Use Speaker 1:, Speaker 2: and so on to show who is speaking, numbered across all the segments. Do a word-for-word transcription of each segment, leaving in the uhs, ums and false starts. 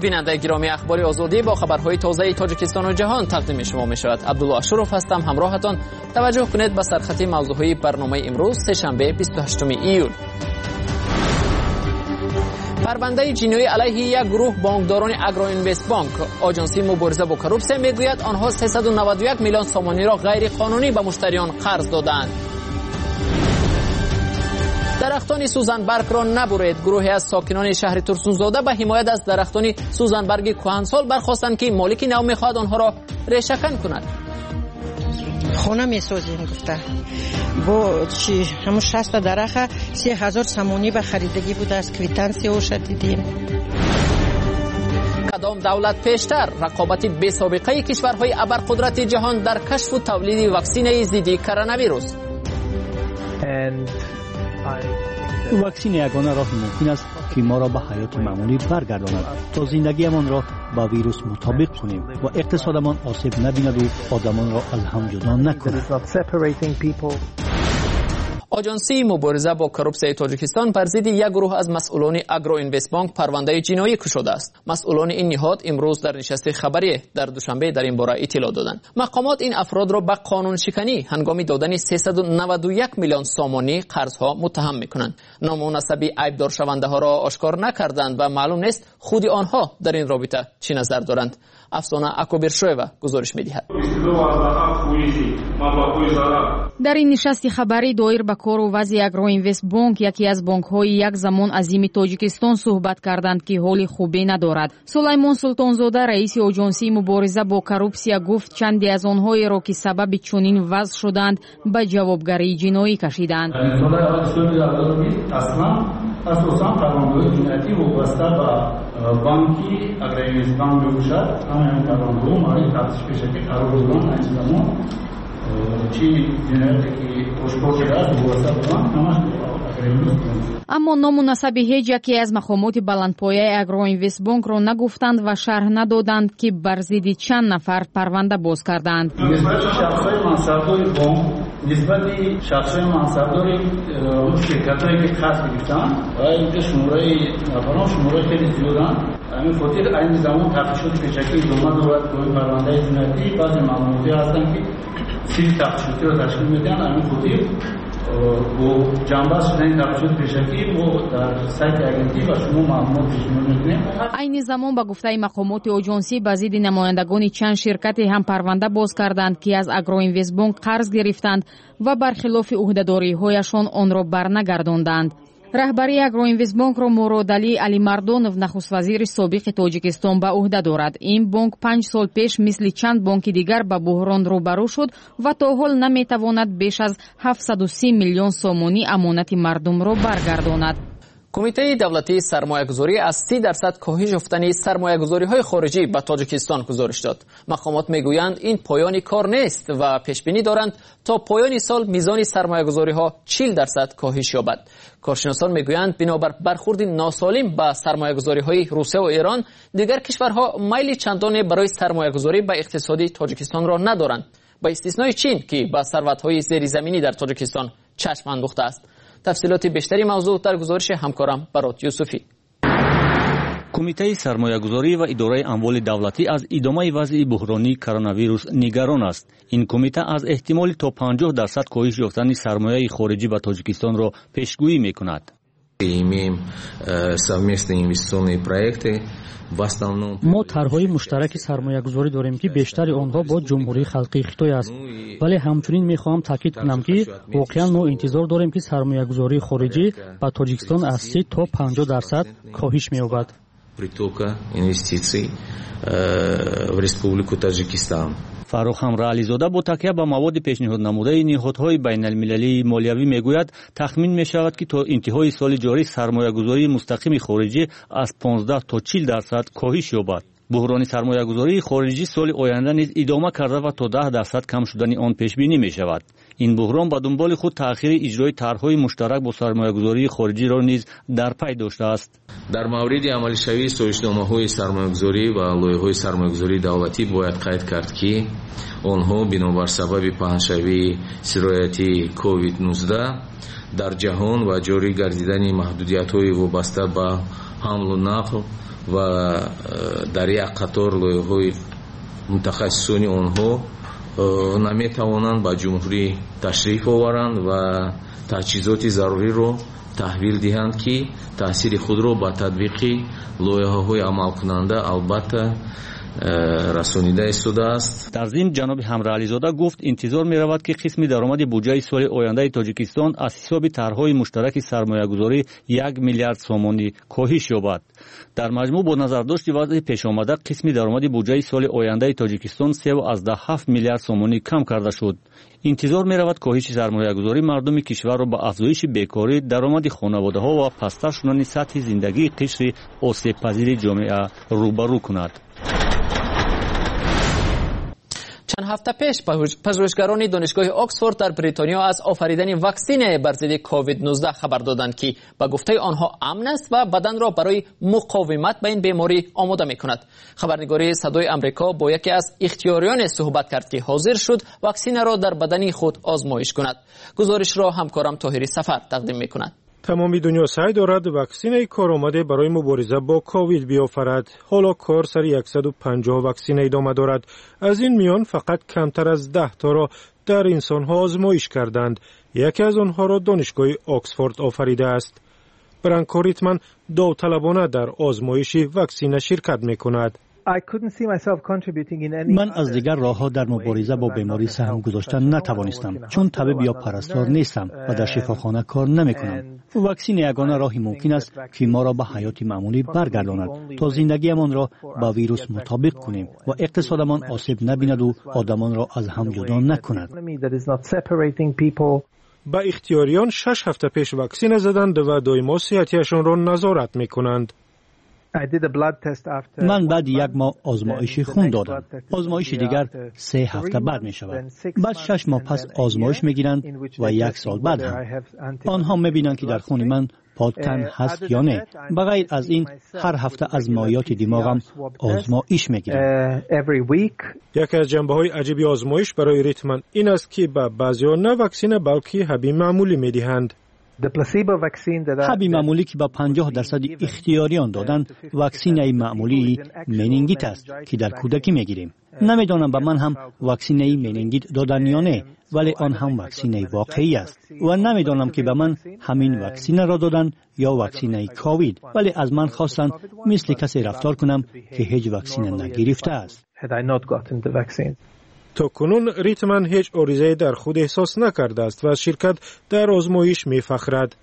Speaker 1: بیننده گرامی اخبار آزادی با خبرهای تازه تاجیکستان و جهان تقدیم شما می شود. عبدالله اشرف هستم، همراهتان. توجه کنید به سرخط موضوعهای برنامه امروز سه‌شنبه بیست و هشتم ایول. پرونده جنایی علیه یک گروه بانکداران اگرو اینوست بانک. آژانسی مبارزه با کروپسیون میگوید آنها سیصد و نود و یک میلیون سومانی را غیر قانونی به مشتریان قرض دادند. درختان سوزنبرگ را نبرید. گروهی از ساکنان شهر ترسونزاده به حمایت از درختان سوزنبرگ کهنسال برخواستند که مالک نو میخواهد آنها را ریشه‌کن کند.
Speaker 2: خانه میسازیم گفته با چی همون شصت درخت سی هزار سمونی به خریدگی بوده، از کویتانسی او شدیدیم.
Speaker 1: کدام دولت پیشتر؟ رقابت بی سابقه کشورهای ابرقدرت جهان در کشف و تولید واکسن ضد کرونا ویروس.
Speaker 3: واکسن یگانه راه ممکن است که ما را به حیات معمولی برگرداند تا زندگیمان را با ویروس مطابق کنیم و اقتصادمان آسیب نبیند و آدمان را از هم جدا نکند.
Speaker 1: آژانسی مبارزه با کروپسیون تاجیکستان بر ضد یک گروه از مسئولان اگرو اینوست بانک پرونده جنایی گشوده است. مسئولان این نهاد امروز در نشست خبری در دوشنبه در این باره اطلاع دادند. مقامات این افراد را به قانون شکنی هنگام دادن سیصد و نود و یک میلیون سومانی قرضها متهم میکنند. نام و نسب عیبدار شونده ها را آشکار نکردند و معلوم نیست خود آنها در این رابطه چی نظر دارند. افسانه اکوبرشویوا گزارش میدهد.
Speaker 4: در این نشست خبری دایر به کار و وضع اگرو اینوست بانک، یکی از بانک‌های یک زمان عظیم تاجیکستان، صحبت کردند که حال خوبی ندارد. سلیمان سلطانزاده رئیس آژانسی مبارزه با کروپسیا گفت چندی از آنهایی را که سبب چنین وضع شدند به جوابگری جنایی کشیدند.
Speaker 5: اساساً پرونده‌های جنایتی وابسته به بانکی اگر اینوست بانک باشد، همین پرونده‌ها مورد تفتیش پیشگی قرار دادن. این زمان چی جنایتی که آشکار شده است وابسته به بانک همش اگر اینوست بانک.
Speaker 4: اما نام و نسب هیچ یکی از مقامات بلندپایه اگرو اینوست بانک را نگفتند و شرح ندادند که بر ضد چند نفر پرونده باز کردند.
Speaker 5: نسبت شخص‌های منصبدار بانک نسبت شخص‌های منصبدار شرکت‌هایی که قرض گرفتند و اینجا شماره نفران شماره خیلی زیادند. همین خاطر این زمان تفتیشات پیشگی ادامه دارد که این پرونده جنایتی بعضی ماموریتی هستند که سیل تفتیشاتی را تشکیل میدن. همین خاطر با جنبه شدن تفتیشات پیشگی ما در سایت اگنتی و شما معلومات پیشنهاد می‌کنیم.
Speaker 4: این زمان با گفته مقامات آژانسی به ضد نمایندگان چند شرکت هم پرونده باز کردند که از اگرو اینوست بانک قرض گرفتند و برخلاف عهده‌داری‌هایشان آن را برنگرداندند. رهبری اگرو اینوست بانک را مرادعلی علی مردانов نخست وزیر سابق تاجیکستان به عهده دارد. این بانک پنج سال پیش مثل چند بانک دیگر به بحران روبرو شد و تا حال نمیتواند بیش از هفتصد و سی میلیون سومانی امانت مردم را برگرداند.
Speaker 1: کمیته دولتی سرمایه‌گذاری از سی درصد کاهش یافتن سرمایه‌گذاری‌های خارجی به تاجیکستان گزارش داد. مقامات میگویند این پایان کار نیست و پیش بینی دارند تا پایان سال میزان سرمایه‌گذاری‌ها چهل درصد کاهش یابد. کارشناسان میگویند بنابر برخورد ناسالم به سرمایه‌گذاری‌های روسیه و ایران، دیگر کشورها میل چندانی برای سرمایه‌گذاری به اقتصاد تاجیکستان را ندارند، با استثنای چین که به ثروت‌های زیرزمینی در تاجیکستان چشم انداخته است. تفصیلات بیشتری موضوع در گزارش همکارم برات یوسفی.
Speaker 3: کمیته سرمایه‌گذاری و اداره اموال دولتی از ادامه وضع بحرانی کرونا ویروس نگران است. این کمیته از احتمال تا پنجاه درصد کاهش یافتن سرمایه خارجی به تاجیکستان را پیشگویی می‌کند.
Speaker 6: ما طرح‌های مشترک سرمایه‌گذاری داریم که بیشتر آنها با جمهوری خلقی خیتای است، ولی همچنین می‌خواهم تاکید کنم که واقعاً ما انتظار داریم که سرمایه‌گذاری خارجی به تاجیکستان از سی تا پنجاه درصد کاهش می‌یابد.
Speaker 7: притока инвестиций в Республику Таджикистан.
Speaker 3: فروخم رعلیزاده با تکیه به مواد پیشنهاد نموده نهادهای بین المللی مالیوی میگوید تخمین می شود که تا انتهای سال جاری سرمایه‌گذاری مستقیم خارجی از پانزده تا چهل درصد کاهش یابد. بحران سرمایه‌گذاری خارجی سال آینده نیز ادامه کرده و تا ده درصد کم شدن آن پیش بینی می شود. این بحران به دنبال خود تأخیر اجرای طرح‌های مشترک با سرمایه‌گذاری خارجی را نیز در پی داشته است.
Speaker 7: در مورد عملی شوی سازشنامه‌های سرمایه‌گذاری و لایحه‌های سرمایه‌گذاری دولتی باید قید کرد که آنها بنابر سبب پهنشوی سرایتی کووید نوزده در جهان و جاری گردیدن محدودیت‌های وابسته به حمل و نقل و در یک قطار لایحه‌های متخصصانی آنها نمیتوانند به جمهوری تشریف آورند و تجهیزات ضروری رو تحویل دهند که تاثیر خود رو با تطبیق لایحه‌های عمل کننده البته رسانیده شده است.
Speaker 3: در ضمن جناب حمره علیزاده گفت انتظار می رود که قسم درآمد بودجه سال آینده تاجیکستان از حساب طرح‌های مشترک سرمایه‌گذاری یک میلیارد سومانی کاهش یابد. در مجموع با نظرداشت وضع پیش آمده قسم درآمد بودجه سال آینده تاجیکستان سه و هفت میلیارد سومانی کم کرده شد. انتظار می رود کاهش سرمایه‌گذاری مردم کشور را با افزایش بیکاری، درآمد خانواده‌ها و پست‌تر شدن سطح زندگی قشر آسیب‌پذیر جامعه روبرو کند.
Speaker 1: چند هفته پیش پژوهشگران دانشگاه آکسفورد در بریتانیا از آفریدن واکسن بر ضد کووید نوزده خبر دادند که به گفته آنها امن است و بدن را برای مقاومت به این بیماری آماده می‌کند. خبرنگاری صدای آمریکا با یکی از اختیاریان صحبت کرد که حاضر شد واکسن را در بدن خود آزمایش کند. گزارش را همکارم طاهری سفر تقدیم می‌کند.
Speaker 8: تمامی دنیا سعی دارد واکسن کارآمد برای مبارزه با کووید بیافرد. حالا کار سر صد و پنجاه واکسن ادامه دارد. از این میان فقط کمتر از ده تا را در انسان‌ها آزمایش کردند. یکی از آنها را دانشگاه آکسفورد آفریده است. برانکو ریتمن داوطلبانه در آزمایش واکسن شرکت می‌کند.
Speaker 9: من از دیگر راه‌ها در مبارزه با بیماری سهم گذاشتن نتوانستم، چون طبیب یا پرستار نیستم و در شفاخانه کار نمی‌کنم. واکسن یگانه راهی ممکن است که ما را به حیات معمولی برگرداند تا زندگیمان را با ویروس مطابق کنیم و اقتصادمان آسیب نبیند و آدمان را از هم جدا نکند.
Speaker 8: با اختیاریان شش هفته پیش واکسن زدند و دائما صحتیشان را نظارت می‌کنند.
Speaker 9: من بعد یک ماه آزمایش خون دادم. آزمایش دیگر سه هفته بعد می شود. بعد شش ماه پس آزمایش می گیرند و یک سال بعد هم. آنها می بینند که در خون من پادکن هست یا نه. بغیر از این هر هفته از مایات دماغم آزمایش می گیرند.
Speaker 8: یکی از جنبه های عجیبی آزمایش برای ریتمن این است که به بعضی‌ها نه واکسن بلکه حبی معمولی می دهند.
Speaker 9: حبی معمولی که با پنجاه درصد اختیاریان دادند واکسینه معمولی منینگیت است که در کودکی میگیریم. نمیدانم به من هم واکسینه منینگیت دادن یا نه، ولی آن هم واکسینه واقعی است و نمیدانم که به من همین واکسینه را دادن یا واکسینه کووید، ولی از من خواستند مثل کسی رفتار کنم که هیچ واکسینه نگرفته است.
Speaker 8: تا کنون ریتمن هیچ عارضه‌ای در خود احساس نکرده است و از شرکت در آزمایش می‌فخرد.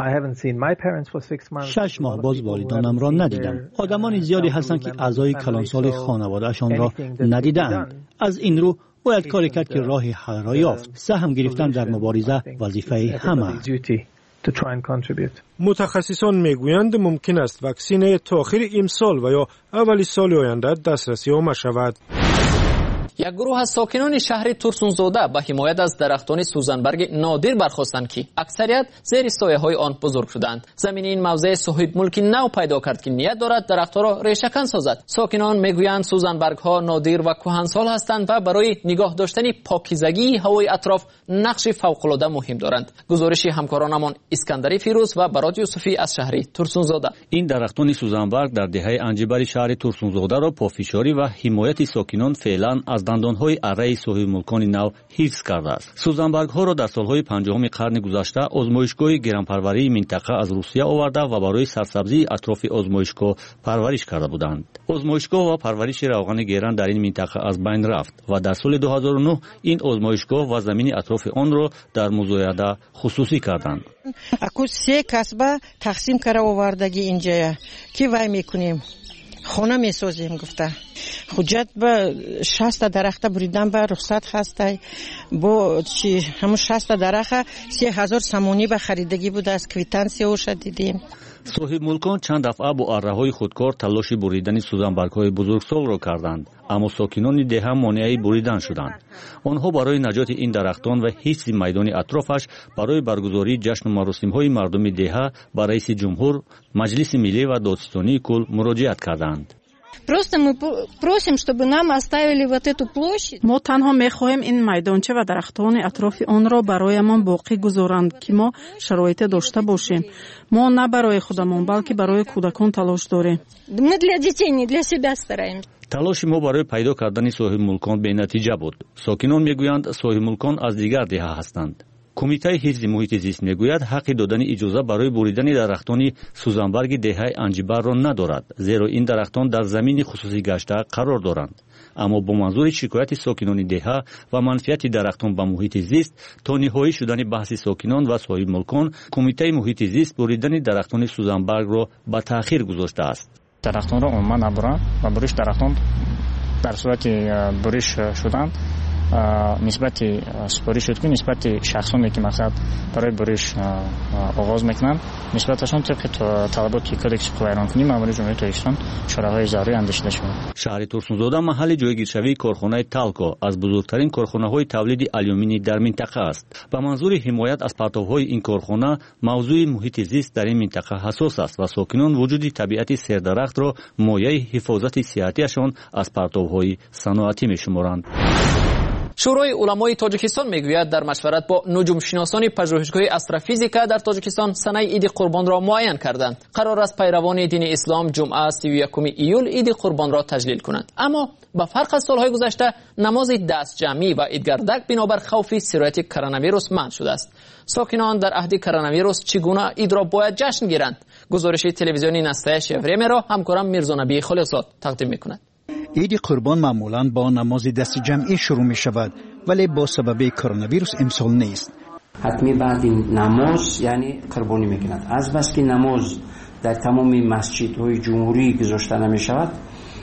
Speaker 9: شش ماه باز والدانم را ندیدم. آدمان زیادی هستند که اعضای کلانسال خانواده‌شان را ندیدند. از این رو باید کاری کرد که راه حل را یافت. سهم گرفتن در مبارزه وظیفه همه است.
Speaker 8: متخصصان میگویند ممکن است واکسن تا آخر امسال و یا اول سال آینده دسترسی یافته شود.
Speaker 1: یک گروه از ساکنان شهر ترسونزاده به حمایت از درختان سوزنبرگ نادر برخواستند که اکثریت زیر سایه‌های آن بزرگ شدند. زمین این موضع صاحب ملکی نو پیدا کرد که نیت دارد درختها را ریشه‌کن سازد. ساکنان میگویند سوزنبرگ‌ها نادر و کهنسال هستند و برای نگاه داشتن پاکیزگی هوای اطراف نقش فوق‌العاده مهم دارند. گزارش همکارانمان اسکندری فیروز و برات یوسفی از شهر ترسونزاده.
Speaker 3: این درختان سوزنبرگ در دهه انجبر شهر ترسونزاده را پافشاری و حمایت ساکنان فعلا از دندانهای اره صاحب ملکان نو حفظ کرده است. سوزنبرگ‌ها را در سالهای پنجاهم قرن گذشته آزمایشگاه گرانپروری منطقه از روسیه آورده و برای سرسبزی اطراف آزمایشگاه پرورش کرده بودند. آزمایشگاه و پرورش روغن گیران در این منطقه از بین رفت و در سال دو هزار و نه این آزمایشگاه و زمین اطراف آن را در مزایده خصوصی کردند.
Speaker 2: اکو سه کسبه تقسیم کرده آوردگی اینجا کی وای میکنیم خونه میسازیم گفته حجت به شصت درخت بریدن به رخصت هسته با چی همون شصت درخت سی هزار سمونی به خریدگی بوده از کویتانسی اوش دیدیم.
Speaker 3: صاحب ملکان چند دفعه با اره‌های خودکار تلاش بریدن سوزنبرگ‌های بزرگسال را کردند، اما ساکنان ده هم مانع بریدن شدند. آنها برای نجات این درختان و حفظ میدان اطرافش برای برگزاری جشن و مراسم‌های مردم ده به رئیس جمهور، مجلس ملی و دادستانی کل مراجعت کردند.
Speaker 10: Просто мы просим, чтобы нам оставили вот эту площадь.
Speaker 11: ما تنها می‌خواهیم این میدانچه و درختان اطراف آن را برایمان باقی گذارند که ما شرایط داشته باشیم. ما نه برای خودمان بلکه برای کودکان تلاش داریم.
Speaker 10: Мы для детей, не для себя стараемся.
Speaker 3: талоши мо барои пайдо кардани соҳибмулкон бенатиҷа буд. сокинон мегӯянд соҳибмулкон аз дигар деҳа ҳастанд. кумитаи ҳифзи муҳити зист мегӯяд ҳаққи додани иҷоза барои буридани дарахтони сӯзанбарги деҳаи анҷибарро надорад, зеро ин дарахтон дар замини хусусӣ гашта қарор доранд. аммо бо манзури шикояти сокинони деҳа ва манфиати дарахтон ба муҳити зист то ниҳоӣ шудани баҳси сокинон ва соҳибмулкон, кумитаи муҳити зист буридани дарахтони сӯзанбаргро ба таъхир гузоштааст.
Speaker 12: дарахтонро умуман набуранд ва буриш дарахтон дар сурати буриш шудан нисбати супорӣ шуд ки нисбати шахсоне ки мақсад барои буриш оғоз мекунанд нисбаташон табқи талаботи кодекси қуллайронкунӣ маъмури ҷумҳурии Тоҷикистон чораҳои зарури андешида шуд.
Speaker 3: шаҳри Турсунзода маҳалли ҷойгиршавии корхонаи Талко аз бузургтарин корхонаҳои тавлиди алюминий дар минтақа аст. ба манзури ҳимоят аз партовҳои ин корхона мавзӯи муҳити зист дар ин минтақа ҳасос аст ва сокинон вуҷуди табиати сердарахтро мояи ҳифозати сиҳатиашон аз партовҳои саноатӣ мешуморанд.
Speaker 1: шӯрои уламои тоҷикистон мегӯяд дар машварат бо нуҷумшиносони пажӯҳишгоҳи астрофизика дар тоҷикистон санаи иди қурбонро муайян карданд. қарор аст пайравони дини ислом ҷумъа сию якуми июл иди қурбонро таҷлил кунанд. аммо ба фарқ аз солҳои гузашта намози дастҷамъӣ ва идгардак бинобар хавфи сирояти коронавирус манъ шудааст. сокинон дар аҳди коронавирус чӣ гуна идро бояд ҷашн гиранд? гузориши телевизиони настоящее времяро ҳамкорам Мирзонабии Холиқзод тақдим мекунад.
Speaker 13: عید قربان معمولاً با نماز دست جمعی شروع می شود ولی با سبب کرونا امسال نیست.
Speaker 14: حتمی بعد این نماز یعنی قربانی میکنند. از بس که نماز در تمام مسجدهای جمهوری گذاشته نمی شود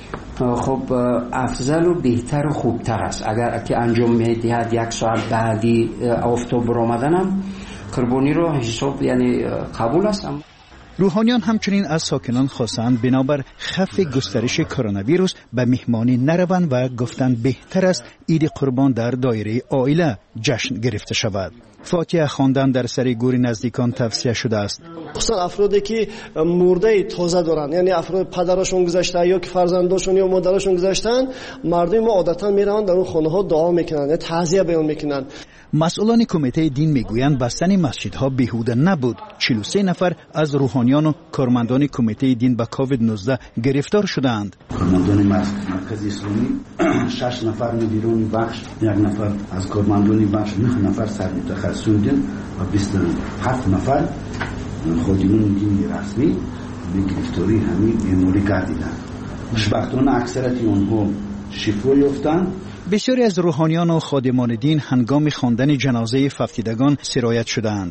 Speaker 14: خب افضل و بهتر و خوبتر است. اگر که انجام میدهد یک ساعت بعدی آفتاب برآمدنم قربانی رو حساب یعنی قبول است.
Speaker 13: روحانیان همچنین از ساکنان خواستند بنابر خف گسترش کرونا ویروس به مهمانی نروند و گفتند بهتر است عید قربان در دایره عائله جشن گرفته شود. فاتحه خواندن در سر گور نزدیکان توصیه شده است.
Speaker 15: خصوصا افرادی که مرده تازه دارن، یعنی افراد پدرشون گذشته یا که فرزنداشون یا مادرشون گذشتن، مردم ما عادتا میرن در اون خانه ها دعا میکنن یا تعزیه بیان میکنن.
Speaker 13: مسئولان کمیته دین میگویند بستن مسجدها بیهوده نبود. چهل و سه نفر از روحانیان و کارمندان کمیته دین به کووید نوزده گرفتار شدند.
Speaker 16: کارمندان مرکز اسلامی شش نفر مدیران بخش، یک نفر از کارمندان بخش، نه نفر سر متخصصین دین و بیست و هفت نفر خادمان دین رسمی به گرفتاری همین بیماری گردیدند. خوشبختانه اکثریت آنها شفا یافتند.
Speaker 13: بسیاری از روحانیان و خادمان دین هنگام خواندن جنازه ففتیدگان سرایت شدند.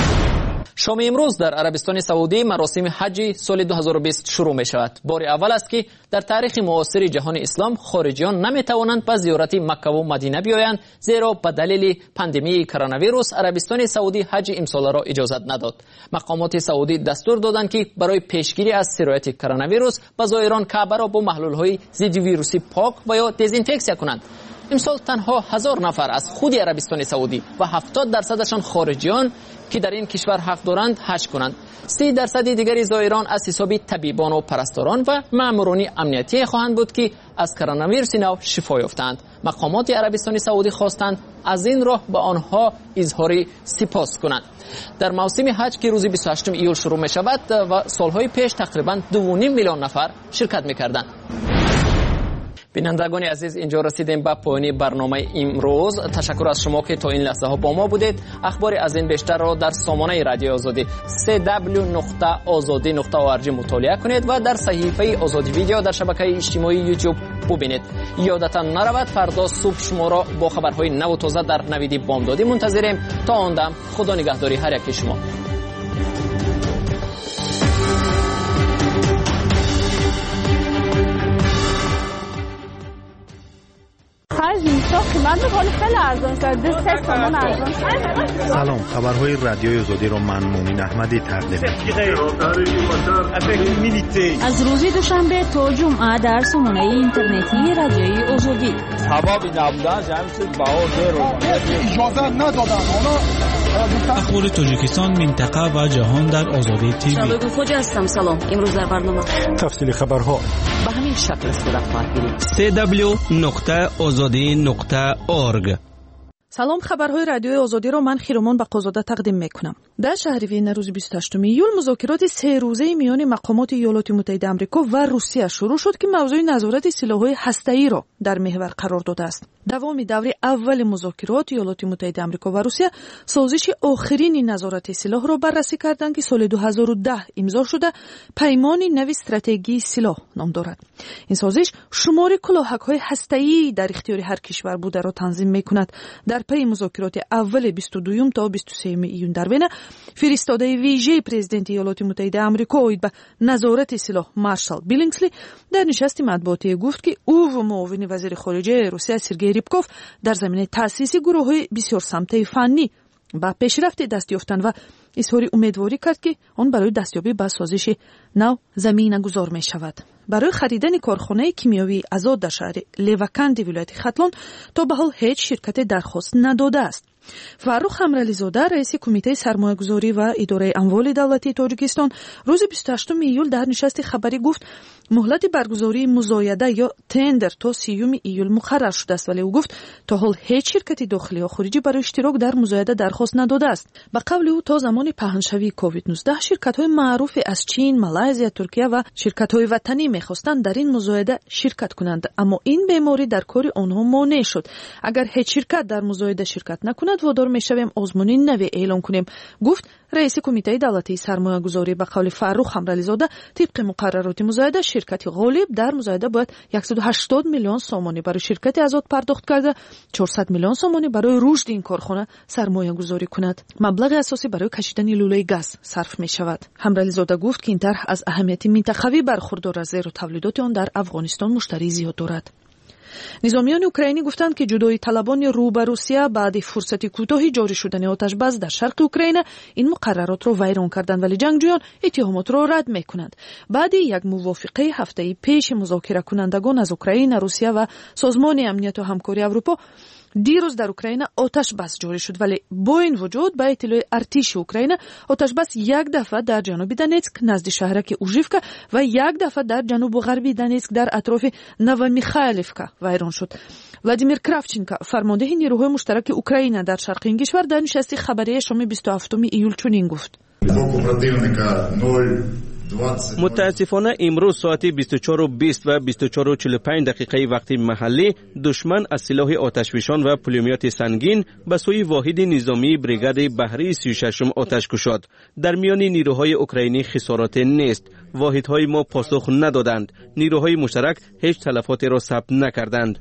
Speaker 1: شام امروز در عربستان سعودی مراسم حج سال دو هزار و بیست شروع می شود. بار اول است که در تاریخ معاصر جهان اسلام خارجیان نمی توانند به زیارت مکه و مدینه بیایند، زیرا به دلیل پاندمی کرونا ویروس عربستان سعودی حج امسال را اجازت نداد. مقامات سعودی دستور دادند که برای پیشگیری از سرایت کرونا ویروس به زائران کعبه را با محلول های ضد ویروسی پاک و یا دزینفکسیون کنند. امسال تنها هزار نفر از خود عربستان سعودی و هفتاد درصدشان خارجیان که در این کشور حق دارند حج کنند. سی درصد دیگری زائران از حساب طبیبان و پرستاران و ماموران امنیتی خواهند بود که از کرونا ویروس نو شفا یافتند. مقامات عربستان سعودی خواستند از این راه به آنها اظهار سپاس کنند. در موسم حج که روز بیست و هشتم ایول شروع می شود و سالهای پیش تقریبا دو و نیم میلیون نفر شرکت می‌کردند. بینندگان عزیز، اینجا رسیدیم به پایان برنامه امروز. تشکر از شما که تا این لحظه ها با ما بودید. اخبار از این بیشتر را در سامانه رادیو آزادی سه دبلیو نقطه آزادی نقطه او ار جی مطالعه کنید و در صحیفه آزادی ویدیو در شبکه اجتماعی یوتیوب ببینید. یادتان نرود فردا صبح شما را با خبرهای نو و تازه در نویدی بامدادی منتظریم. تا آن دم خدا نگهداری هر یک شما.
Speaker 8: سلام، خبرهای رادیوی آزادی را من مومن احمدی تقدیم
Speaker 4: از روز دوشنبه تا جمعه در سامانه اینترنتی رادیوی آزادی.
Speaker 17: هوا بی نبودن جمعی بهار رو اجازه ندادن. حالا اخبار تاجیکستان، منطقه و جهان در آزادی تیوی.
Speaker 18: شباب خوجا هستم. سلام. امروز در برنامه
Speaker 8: تفصیل خبرها
Speaker 18: به همین شکل صورت خواهد گرفت.
Speaker 17: سی دبلیو نقطه آزادی نقطه اورگ.
Speaker 11: سلام، خبرهای رادیوی آزادی را من خیرمان بقازاده تقدیم میکنم. در شهر وین روز بیست و هشتم ایول مذاکرات سه روزه میان مقامات ایالات متحده آمریکا و روسیه شروع شد که موضوع نظارت سلاح‌های هسته‌ای را در محور قرار داده است. دوام دور اول مذاکرات ایالات متحده آمریکا و روسیه سازش آخرین نظارت سلاح را بررسی کردند که سال دو هزار و ده امضا شده پیمان نوی استراتژی سلاح نام دارد. این سازش شمار کلاهک‌های هسته‌ای در اختیار هر کشور بوده را تنظیم می‌کند. در پی مذاکرات اول بیست و دو تا بیست و سه ایون در وین، فرستاده ویژه پرزیدنت ایالات متحده آمریکا اوید به نظارت سلاح مارشال بیلینگسلی در نشست مطبوعاتی گفت که او و معاون وزیر خارجه روسیه سرگئی ریبکوف در زمینه تأسیس گروه‌های بسیار سمته فنی با پیشرفت دست یافتن و اظهار امیدواری کرد که آن برای دستیابی به سازش نو زمینه گذار می شود. برای خریدن کارخانه کیمیاوی آزاد در شهر لیوکندی ولایت ختلون تا به حال هیچ شرکت درخواست نداده است. فرخ امرعلیزاده رئیس کمیته سرمایه‌گذاری و اداره اموال دولتی تاجیکستان روز بیست و هشتم ایول در نشست خبری گفت مهلت برگزاری مزایده یا تندر تا سیوم ایول مقرر شده است، ولی او گفت تا حال هیچ شرکت داخلی یا خارجی برای اشتراک در مزایده درخواست نداده است. به قول او تا زمان پهنشوی کووید نوزده شرکت‌های معروف از چین، مالزی، ترکیه و شرکت‌های وطنی می‌خواستند در این مزایده شرکت کنند، اما این بیماری در کار آنها مانع شد. اگر هیچ شرکت در مزایده شرکت نکند وادار می‌شویم آزمون نوی اعلام کنیم، گفت رئیس کمیته دولتی سرمایه‌گذاری. به قول فرخ امرعلیزاده طبق مقررات مزایده شرکت غالب در مزایده باید صد و هشتاد میلیون سومانی برای شرکت آزاد پرداخت کرده، چهارصد میلیون سومانی برای رشد این کارخانه سرمایه‌گذاری کند. مبلغ اساسی برای کشیدن لوله گاز صرف می‌شود. امرعلیزاده گفت که این طرح از اهمیت منطقوی برخوردار است، زیرا تولیدات آن در افغانستان مشتری زیاد دارد. نظامیان اوکراینی گفتند که جدایی طلبان رو به روسیه بعد فرصت کوتاهی جاری شدن آتش بس در شرق اوکراین این مقررات را ویران کردند، ولی جنگجویان اتهامات را رد میکنند. بعد یک موافقه هفته‌ای پیش مذاکره کنندگان از اوکراین، روسیه و سازمان امنیت و همکاری اروپا دیروز در اوکراین آتش بس جاری شد، ولی با این وجود به اطلاع ارتش اوکراین آتش بس یک دفعه در جنوب دونتسک نزد شهرک اوژیفکا و یک دفعه در جنوب غربی دونتسک در اطراف نوومیخایلівка ویران شد. ولادیمیر کراوچینکا فرمانده نیروهای مشترک اوکراین در شرق این کشور در نشست خبری شام بیست و هفتم ایول چنین گفت:
Speaker 19: متاسفانه امروز ساعت بیست و چهار و بیست و بیست و چهار و چهل و پنج دقیقه وقت محلی دشمن از سلاح آتشفشان و پولومیات سنگین به سوی واحد نظامی بریگاد بحری سی و شش آتش گشاد. در میان نیروهای اوکراینی خسارات نیست. واحدهای ما پاسخ ندادند. نیروهای مشترک هیچ تلفاتی را ثبت نکردند.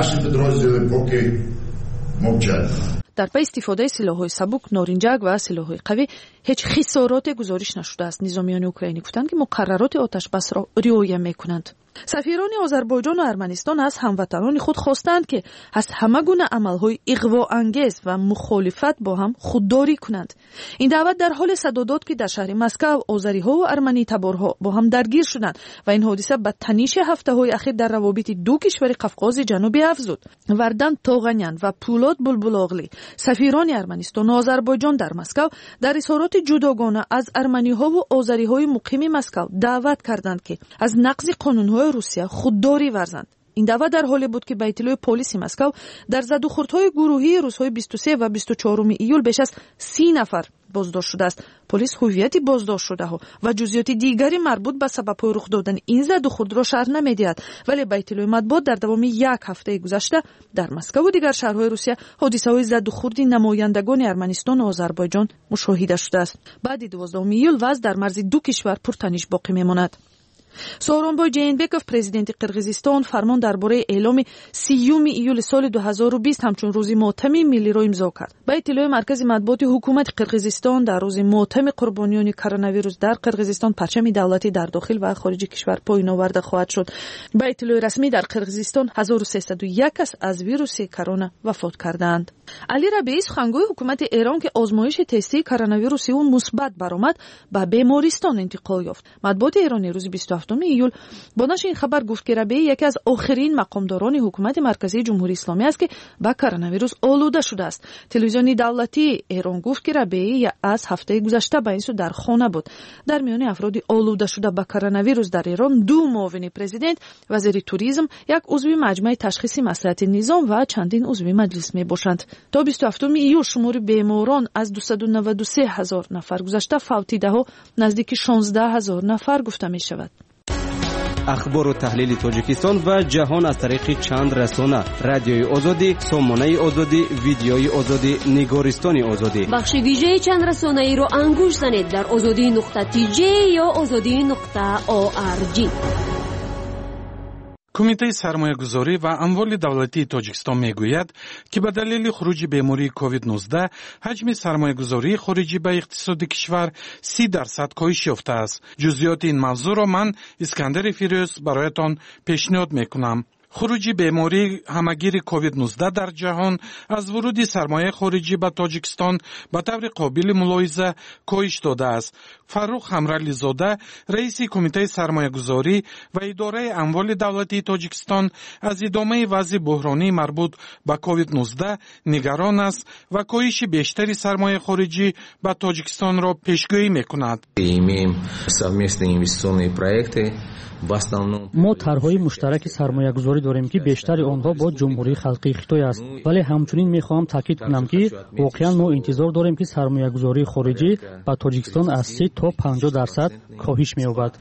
Speaker 11: در پی استفاده سلاح‌های سبک، نارنجک و سلاح‌های قوی هیچ خسارات گزارش نشده است. نظامیان اوکراینی گفتند که مقررات آتش بس را رعایت می‌کنند. سفیران آذربایجان و ارمنستان از هموطنان خود خواستند که از همه گونه عمل‌های اغوا‌انگیز و مخالفت با هم خودداری کنند. این دعوت در حال صدادات که در شهر مسکو آذری‌ها و ارمنی تبارها با هم درگیر شدند و این حادثه به تنش هفته‌های اخیر در روابط دو کشور قفقاز جنوبی افزود. وردان توغانیان و پولاد بلبلاغلی سفیران ارمنستان و آذربایجان در مسکو در اظهارات جداگانه از ارمنی‌ها و آذری‌های مقیم مسکو دعوت کردند که از نقض قانون‌های روسیه خودداری ورزند. این دعوت در حالی بود که به اطلاع پلیس مسکو در زد و خوردهای گروهی روزهای بیست و سه و بیست و چهار ایول بیش از سی نفر بازداشت شده است. پلیس هویت بازداشت شده ها و جزئیات دیگری مربوط به سبب‌های رخ دادن این زد و خورد را شرح نمی‌دهد، ولی به اطلاع مطبوعات در دوام یک هفته گذشته در مسکو و دیگر شهرهای روسیه حادثه‌های زد و خورد نمایندگان ارمنستان و آذربایجان مشاهده شده است. بعد دوازدهم ایول وضع در مرز دو کشور پرتنش باقی میماند. سورونبای جینبکوف پرزیدنت قرقیزستان فرمان درباره اعلام سیوم ایول سال دو هزار و بیست همچون روز ماتم ملی را امضا کرد. با اطلاع مرکز مطبوعات حکومت قرقیزستان در روز ماتم قربانیان کرونا ویروس در قرقیزستان پرچم دولتی در داخل و خارج کشور پایین آورده خواهد شد. با اطلاع رسمی در قرقیزستان هزار و سیصد و یک کس از ویروس کرونا وفات کردند. علی ربیعی سخنگوی حکومت ایران که آزمایش تستی کرونا اون مثبت برآمد به بیمارستان انتقال یافت. مطبوعات ایرانی روز بیست و هفتم ایول با نشر این خبر گفت که ربیعی یکی از آخرین مقامداران حکومت مرکزی جمهوری اسلامی است که با کرونا ویروس آلوده شده است. تلویزیون دولتی ایران گفت که ربیعی از هفته گذشته به این سو در خانه بود. در میان افراد آلوده شده با کرونا ویروس در ایران دو معاون پرزیدنت، وزیر توریسم، یک عضو مجمع تشخیصی مصلحت نظام و چندین عضو مجلس می باشند. تا بیست و هفتم ایول شمار بیماران از دویست و نود و سه هزار نفر گذشته، فوتیده ها نزدیک شانزده هزار نفر گفته می شود.
Speaker 19: اخبار و تحلیل تاجیکستان و جهان از طریق چند رسانه: رادیوی آزادی، سامانه آزادی، ویدیوی آزادی، نگارستان آزادی.
Speaker 20: بخش ویژه چند رسانه ای رو انگوش زنید در آزادی نقطه تی جی یا آزادی نقطه او آر جی.
Speaker 21: کمیته سرمایه‌گذاری و اموال دولتی تاجیکستان میگوید که به دلیل خروج بیماری کووید نوزده حجم سرمایه‌گذاری خارجی به اقتصاد کشور سی درصد کاهش یافته است. جزئیات این موضوع را من اسکندر فیروز برایتان پیشنهاد میکنم. خروج بیماری همگیر کووید نوزده در جهان از ورود سرمایه خارجی به تاجیکستان به طور قابل ملاحظه کاهش داده است. فروخ همرالی زاده، رئیس کمیته سرمایه گذاری و اداره اموال دولتی تاجیکستان، از ادامه وضع بحرانی مربوط به کووید نوزده نگران است و کاهش بیشتری سرمایه خارجی به تاجیکستان را پیشگویی میکند.
Speaker 6: ما طرحهای مشترک سرمایه گذاری داریم که بیشتر آنها با جمهوری خلقی خیتای است، ولی همچنین میخواهم تاکید کنم که واقعا ما انتظار داریم که سرمایه گذاری خارجی به تاجیکستان از سی تا پنجاه درصد کاهش می‌یابد.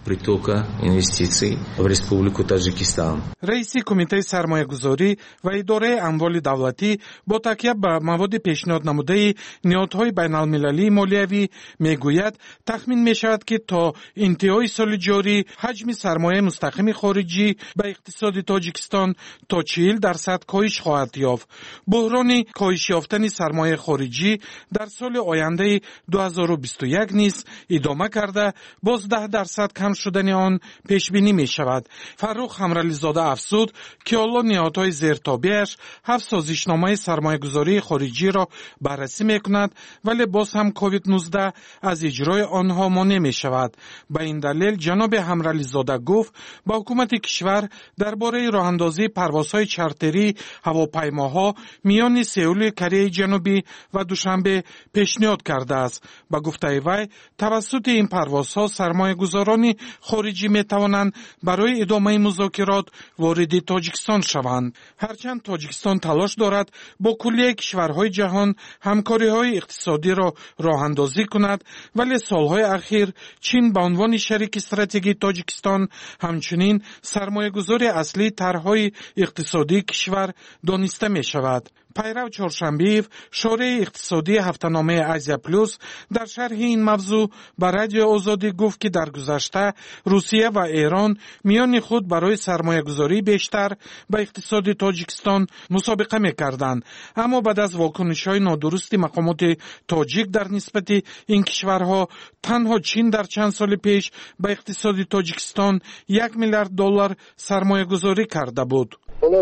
Speaker 21: رئیس کمیته سرمایه گذاری و اداره اموال دولتی با تکیه به مواد پیشنهاد نموده نهادهای بین المللی مالیوی میگوید تخمین میشود که تا انتهای سال جاری حجم سرمایه مستقیم خارجی به اقتصاد تاجیکستان تا چهل درصد کاهش خواهد یافت. بحران کاهش یافتن سرمایه خارجی در سال آینده دو هزار و بیست و یک نیز ادامه کرده باز ده درصد کم شدن آن پیش بینی می شود. فروخ همرالی زاده افزود که حالا نهادهای زیرتابعش هفت سازشنامه سرمایه گذاری خارجی را بررسی می کند، ولی باز هم کووید نوزده از اجرای آنها مانع می شود. به این دلیل جناب همرالی زاده گفت با حکومت کشور درباره راه اندازی پروازهای چارتری هواپیماها میان سئول کره جنوبی و دوشنبه پیشنهاد کرده است. با گفته وی توسط این پروازها سرمایه گذاران خارجی می توانند برای ادامه مذاکرات وارد تاجیکستان شوند. هرچند تاجیکستان تلاش دارد با کلیه کشورهای جهان همکاری های اقتصادی را راه اندازی کند، ولی سالهای اخیر چین به عنوان شریک استراتژیک تاجیکستان همچنین سرمایه گذاری اصلی طرحهای اقتصادی کشور دانسته می شود. پیرو چهارشنبه شورای اقتصادی هفته‌نامه آسیا پلوس در شرح این موضوع به رادیو آزادی گفت که در گذشته روسیه و ایران میان خود برای سرمایه گذاری بیشتر به اقتصاد تاجیکستان مسابقه میکردند، اما بعد از واکنش های نادرست مقامات تاجیک در نسبت این کشورها تنها چین در چند سال پیش به اقتصاد تاجیکستان یک میلیارد دلار سرمایه گذاری کرده بود.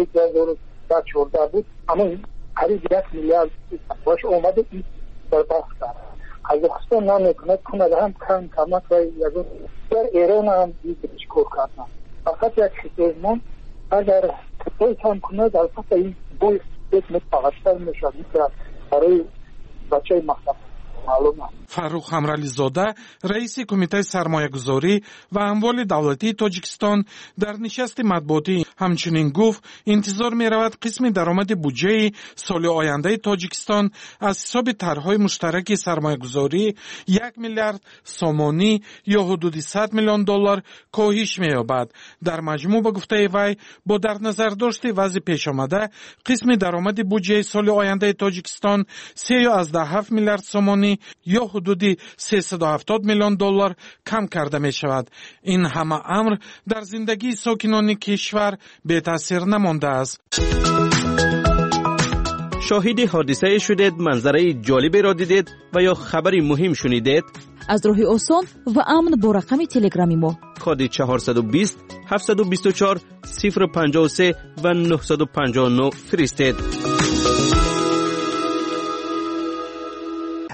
Speaker 22: قریب یک میلیارد باش اومده این بربخت کرد. قزاقستان نمیکنه کنه هم کم کمک و یزون در ایران هم دیگرش کار کردن. فقط یک خیزمان اگر تطوی کم کنه در فقط این بای یک متفاقشتر میشد برای بچه مختلف.
Speaker 21: فروخ همرالی زاده رئیس کمیته سرمایه گذاری و اموال دولتی تاجیکستان در نشست مطبوعاتی همچنین گفت انتظار می رود قسم درآمد بودجه سال آینده تاجیکستان از حساب طرحهای مشترک سرمایه گذاری یک میلیارد سومانی یا حدود صد میلیون دلار کاهش می یابد. در مجموع به گفته وی با در نظر داشت وضع پیش آمده قسم درآمد بودجه سال آینده تاجیکستان سه یا از ده هفت میلیارد سومانی یا حدودی سیصد و هفتاد میلیون دلار کم کرده می شود. این همه امر در زندگی ساکنان کشور به تاثیر نمانده است.
Speaker 19: شاهد حادثه شدید، منظره جالبی را دیدید و یا خبری مهم شنیدید؟
Speaker 4: از راه آسان و امن با رقم تلگرامی ما
Speaker 19: کد چهارصد و بیست هفتصد و بیست و چهار صفر پنجاه و سه و نهصد و پنجاه و نه فرستید.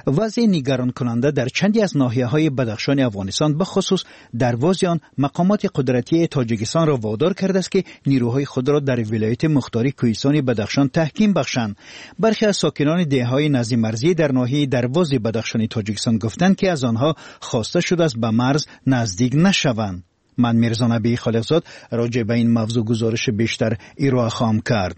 Speaker 13: وضع نگران کننده در چندی از ناحیه‌های بدخشان افغانستان به خصوص دروازه آن مقامات قدرتی تاجیکستان را وادار کرده است که نیروهای خود را در ولایت مختاری کوهستان بدخشان تحکیم بخشند. برخی از ساکنان دهه‌های نزدیک مرزی در ناحیه دروازه بدخشان تاجیکستان گفتند که از آنها خواسته شده است به مرز نزدیک نشوند. من میرزا نبی خالقزاد راجع به این موضوع گزارش بیشتر ارائه خواهم کرد.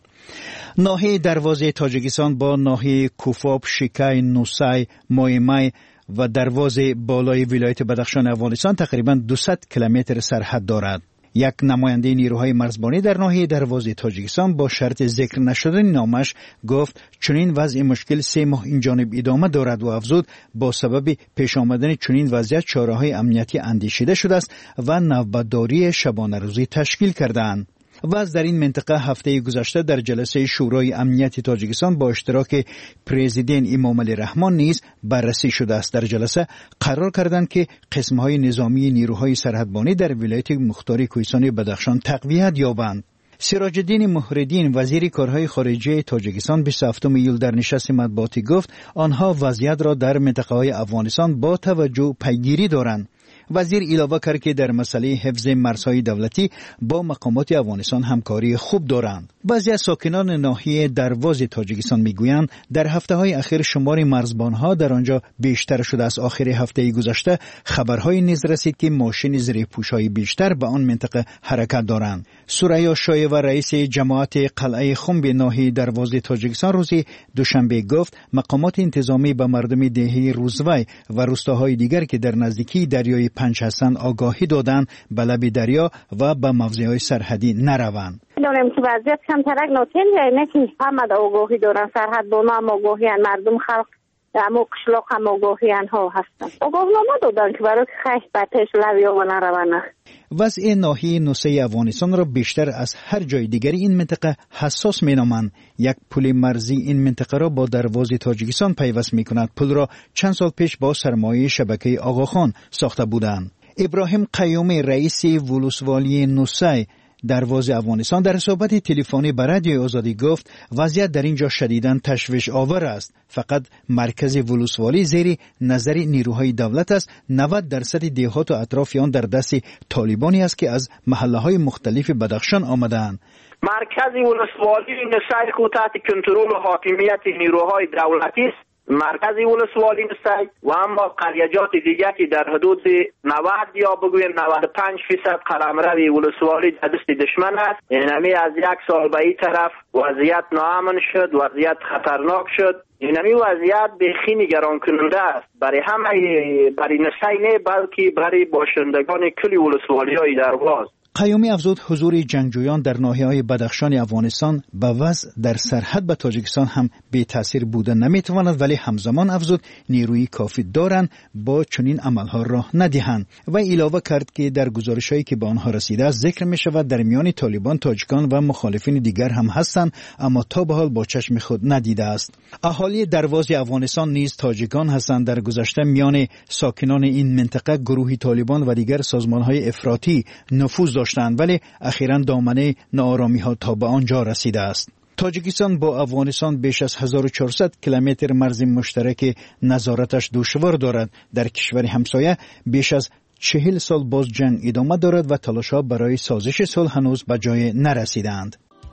Speaker 13: ناحیه دروازه تاجیکستان با ناحیه کوفاب، شیکای، نوسای، مایمای و دروازه بالای ولایت بدخشان افغانستان تقریباً دویست کیلومتر سرحد دارد. یک نماینده نیروهای مرزبانی در ناحیه دروازه تاجیکستان با شرط ذکر نشدن نامش گفت چنین وضع مشکل سه ماه این جانب ادامه دارد و افزود با سبب پیش آمدن چنین وضعیت چاره‌های امنیتی اندیشیده شده است و نوبتداری شبانه روزی تشکیل کرده‌اند. وضع در این منطقه هفته گذشته در جلسه شورای امنیت تاجیکستان با اشتراک پرزیدنت امام علی رحمان نیز بررسی شده است. در جلسه قرار کردند که قسم‌های نظامی نیروهای سرحدبانی در ولایت مختاری کوهستان بدخشان تقویت یابند. سراج الدین محردین وزیر کارهای خارجه تاجیکستان بیست و هفتم ایول در نشست مطبوعاتی گفت آنها وضعیت را در منطقه‌های افغانستان با توجه پیگیری دارند. وزیر علاوه کرد که در مسئله حفظ مرزهای دولتی با مقامات افغانستان همکاری خوب دارند. بعضی از ساکنان ناحیه دروازه تاجیکستان میگویند در هفته‌های اخیر شمار مرزبانها در آنجا بیشتر شده است. آخر هفته گذشته خبرهای نیز رسید که ماشین زیرپوش‌های بیشتر به آن منطقه حرکت دارند. سوریا شایع و رئیس جماعت قلعه خنب ناحیه دروازه تاجیکستان روز دوشنبه گفت مقامات انتظامی به مردم دهه روزوای و روستاهای دیگر که در نزدیکی دریای پنج هستند آگاهی دادند به لب دریا و به موضع‌های سرحدی نروند.
Speaker 5: داریم که وضعیت کمترک ناتین نه که همه آگاهی دارن سرحدبانا هم آگاهی مردم خلق امو قشلاق هم آگاهی ها هستن آگاهنامه دادن که برای خیش بتش لویا و نروانه.
Speaker 13: وضع ناحیه نوسه افغانستان را بیشتر از هر جای دیگری این منطقه حساس مینامند. یک پل مرزی این منطقه را با دروازه تاجیکستان پیوست میکند. پل را چند سال پیش با سرمایه شبکه آقاخان ساخته بودند. ابراهیم قیومی رئیس ولسوالی نوسه دروازه افغانستان در صحبت تلفنی با رادیو آزادی گفت وضعیت در اینجا شدیداً تشویش آور است. فقط مرکز ولسوالی زیر نظر نیروهای دولت است. نود درصد دهات و اطراف آن در دست طالبانی است که از محله‌های مختلف بدخشان آمدند.
Speaker 7: مرکز ولسوالی نسای خود تحت کنترل و حاکمیت نیروهای دولتی است. مرکزی ولسوالی نسای و اما قریجات دیگر که در حدود نود یا بگویم نود و پنج فیصد قلمرو ولسوالی در دست دشمن است. اینمی از یک سال به این طرف وضعیت ناامن شد، وضعیت خطرناک شد. اینمی وضعیت بخی نگران کننده است برای همه، برای نسای نه بلکه برای باشندگان کلی ولسوالی های درواز.
Speaker 13: قیومی افزود حضور جنگجویان در ناحیه‌های بدخشان افغانستان به وضع در سرحد با تاجیکستان هم بی تاثیر بودن نمیتواند، ولی همزمان افزود نیروی کافی دارند با چنین عملها راه ندهند. و علاوه کرد که در گزارش‌هایی که به آنها رسیده است ذکر می‌شود در میان طالبان تاجیکان و مخالفین دیگر هم هستند، اما تا به حال با چشم خود ندیده است. اهالی دروازه افغانستان نیز تاجیکان هستند. در گذشته میان ساکنان این منطقه گروهی طالبان و دیگر سازمان‌های افراطی نفوذ داشتند، ولی اخیراً دامنه ناآرامی‌ها تا به آنجا رسیده است. تاجیکستان با افغانستان بیش از هزار و چهارصد کیلومتر مرز مشترک نظارتش دشوار دارد. در کشور همسایه بیش از چهل سال باز جنگ ادامه دارد و تلاش‌ها برای سازش صلح هنوز به جای نرسیدند.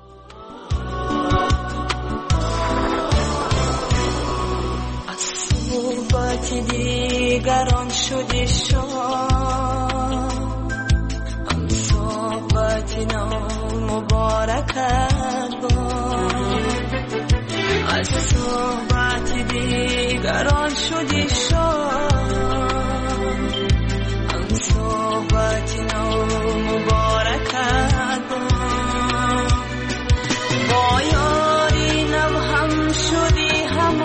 Speaker 23: دیگران شدی مبارکت باد، از صحبت دیگران شدی شاد، هم صحبت نو مبارکت باد، با یاری نو هم شدی هم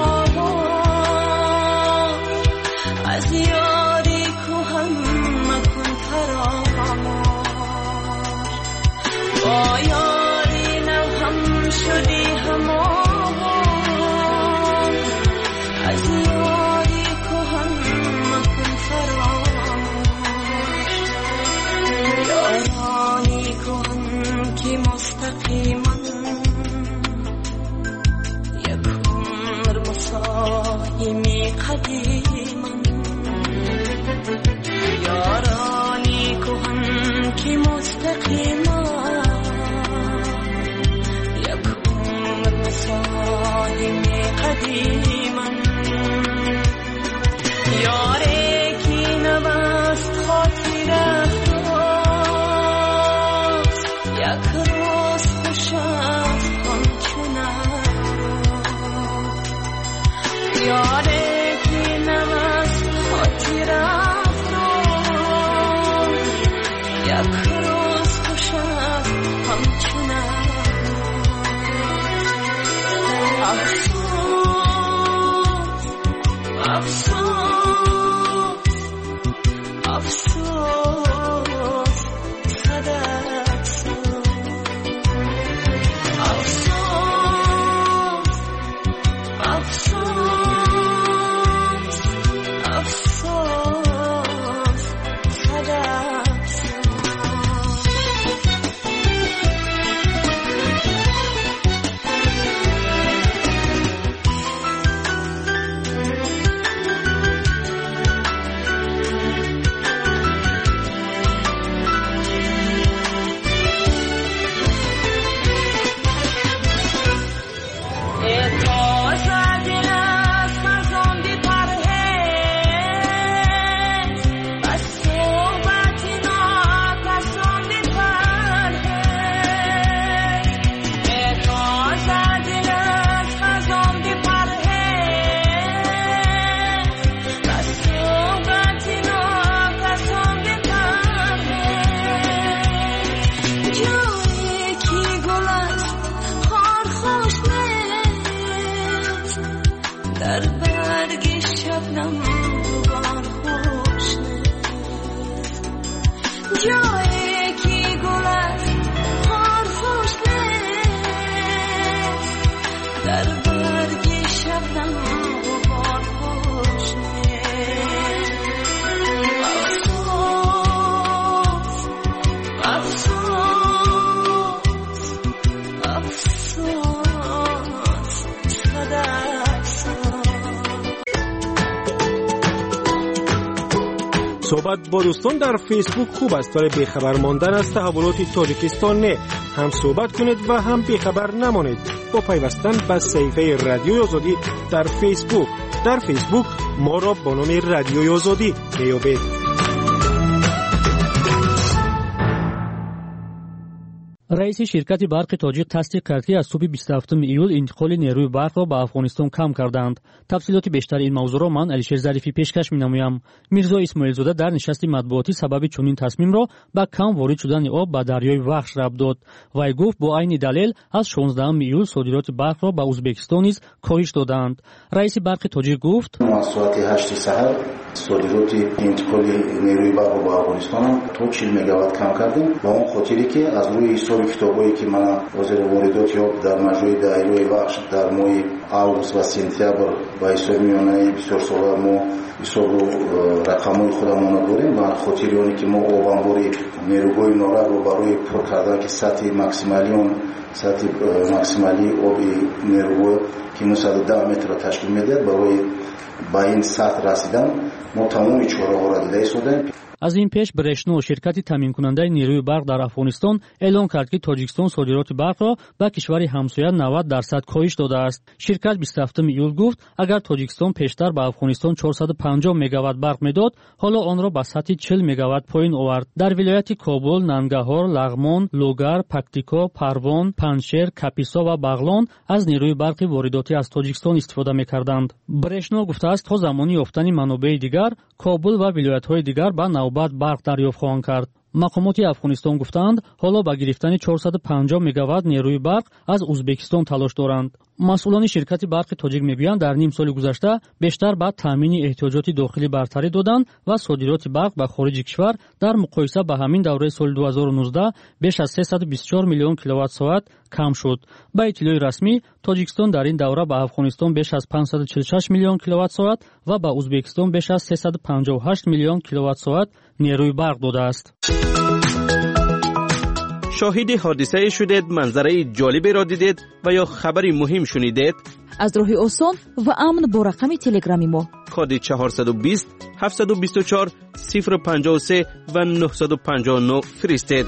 Speaker 23: آباد، از یاری که هم مکن فراموش، با یاری نو هم شدی هم آباد، صایمی قدیمم یارانی کهن که مستقیما یک عمر صایمی قدیمم یاره کی نبست خاطر افتاست یک روز خوش است یاره کی نماز خاطر افتاد یک روز خوش است همچنان افسوس افسوس افسوس صد افسوس افسوس افسوس افسوس صد در برگ شبنم بار خوش نیست جایی که گل است خار خوش نیست در برگ شبنم بار خوش نیست افسوس افسوس افسوس صدا
Speaker 8: صحبت با دوستان در فیسبوک خوب است ولی بیخبر ماندن از تحولات تاجیکستان نه. هم صحبت کنید و هم بیخبر نمانید با پیوستن به صفحه رادیوی آزادی در فیسبوک. در فیسبوک ما را با نام رادیوی آزادی بیابید.
Speaker 6: رئیس شرکت برق تاجیک تصدیق کرد که از صبح بیست و هفتم ایول انتقال نیروی برق را به افغانستان کم کردند. تفصیلات بیشتر این موضوع را من علیشیر ظریفی پیشکش می‌نمایم. میرزا اسماعیل زاده در نشست مطبوعاتی سبب چنین تصمیم را به کم وارد شدن آب به دریای وخش ربط داد. وی گفت با عین دلیل از شانزدهم ایول صادرات برق را به ازبکستان نیز کاهش دادند. رئیس برق تاجیک گفت
Speaker 16: ساعت هشت صبح صادرات انتقال نیروی برق به افغانستان تا چهل مگاوات کم کردیم با اون خاطری که از روی حساب کتابایی که من وزیر واردات یا در مجموعه دایره بخش در ماه آگوست و سپتامبر با حساب میانه بسیار ساله ما حساب رقمای خودمون داریم و خاطری اونی که ما آبانباری نیروگاه نورا رو برای پر کردن که سطح ماکسیمالی اون سطح ماکسیمالی آب نیروگاه که نهصد و ده متر تشکیل میده برای با این سطح رسیدن ما تمام چهارراه را دیده شدیم.
Speaker 6: از این پیش برشنو شرکت تامین کننده نیروی برق در افغانستان اعلام کرد که تاجیکستان صادرات برق را به کشور همسایه نود درصد کاهش داده است. شرکت بیست و هفتم ایول گفت اگر تاجیکستان پیشتر به افغانستان چهارصد و پنجاه مگاوات برق میداد حالا آن را به سطح چهل مگاوات پایین آورد. در ولایت کابل، ننگرهار، لغمان، لوگر، پکتیکا، پروان، پنجشیر، کاپیسا و بغلان از نیروی برق وارداتی از تاجیکستان استفاده می‌کردند. برشنو گفته است تا زمانی یافتن منابع دیگر کابل و ولایت‌های دیگر به نوبت برق دریافت خواهند کرد. مقامات افغانستان گفتند حالا با گرفتن چهارصد و پنجاه مگاوات نیروی برق از ازبکستان تلاش دارند. مسئولان شرکت برق تاجیک میگویند در نیم سال گذشته بیشتر به تامین احتیاجات داخلی برتری دادند و صادرات برق به خارج کشور در مقایسه با همین دوره سال دو هزار و نوزده بیش از سیصد و بیست و چهار میلیون کیلووات ساعت کم شد. با اطلاع رسمی تاجیکستان در این دوره به افغانستان بیش از پانصد و چهل و شش میلیون کیلووات ساعت و به ازبکستان بیش از سیصد و پنجاه و هشت میلیون کیلووات ساعت نیروی برق داده است.
Speaker 19: شاهد حادثه شدید، منظره جالبی را دیدید و یا خبری مهم شنیدید؟
Speaker 2: از راه آسان و امن با رقم تلگرامی ما
Speaker 19: کد چهارصد و بیست هفتصد و بیست و چهار صفر پنجاه و سه و نهصد و پنجاه و نه فرستید.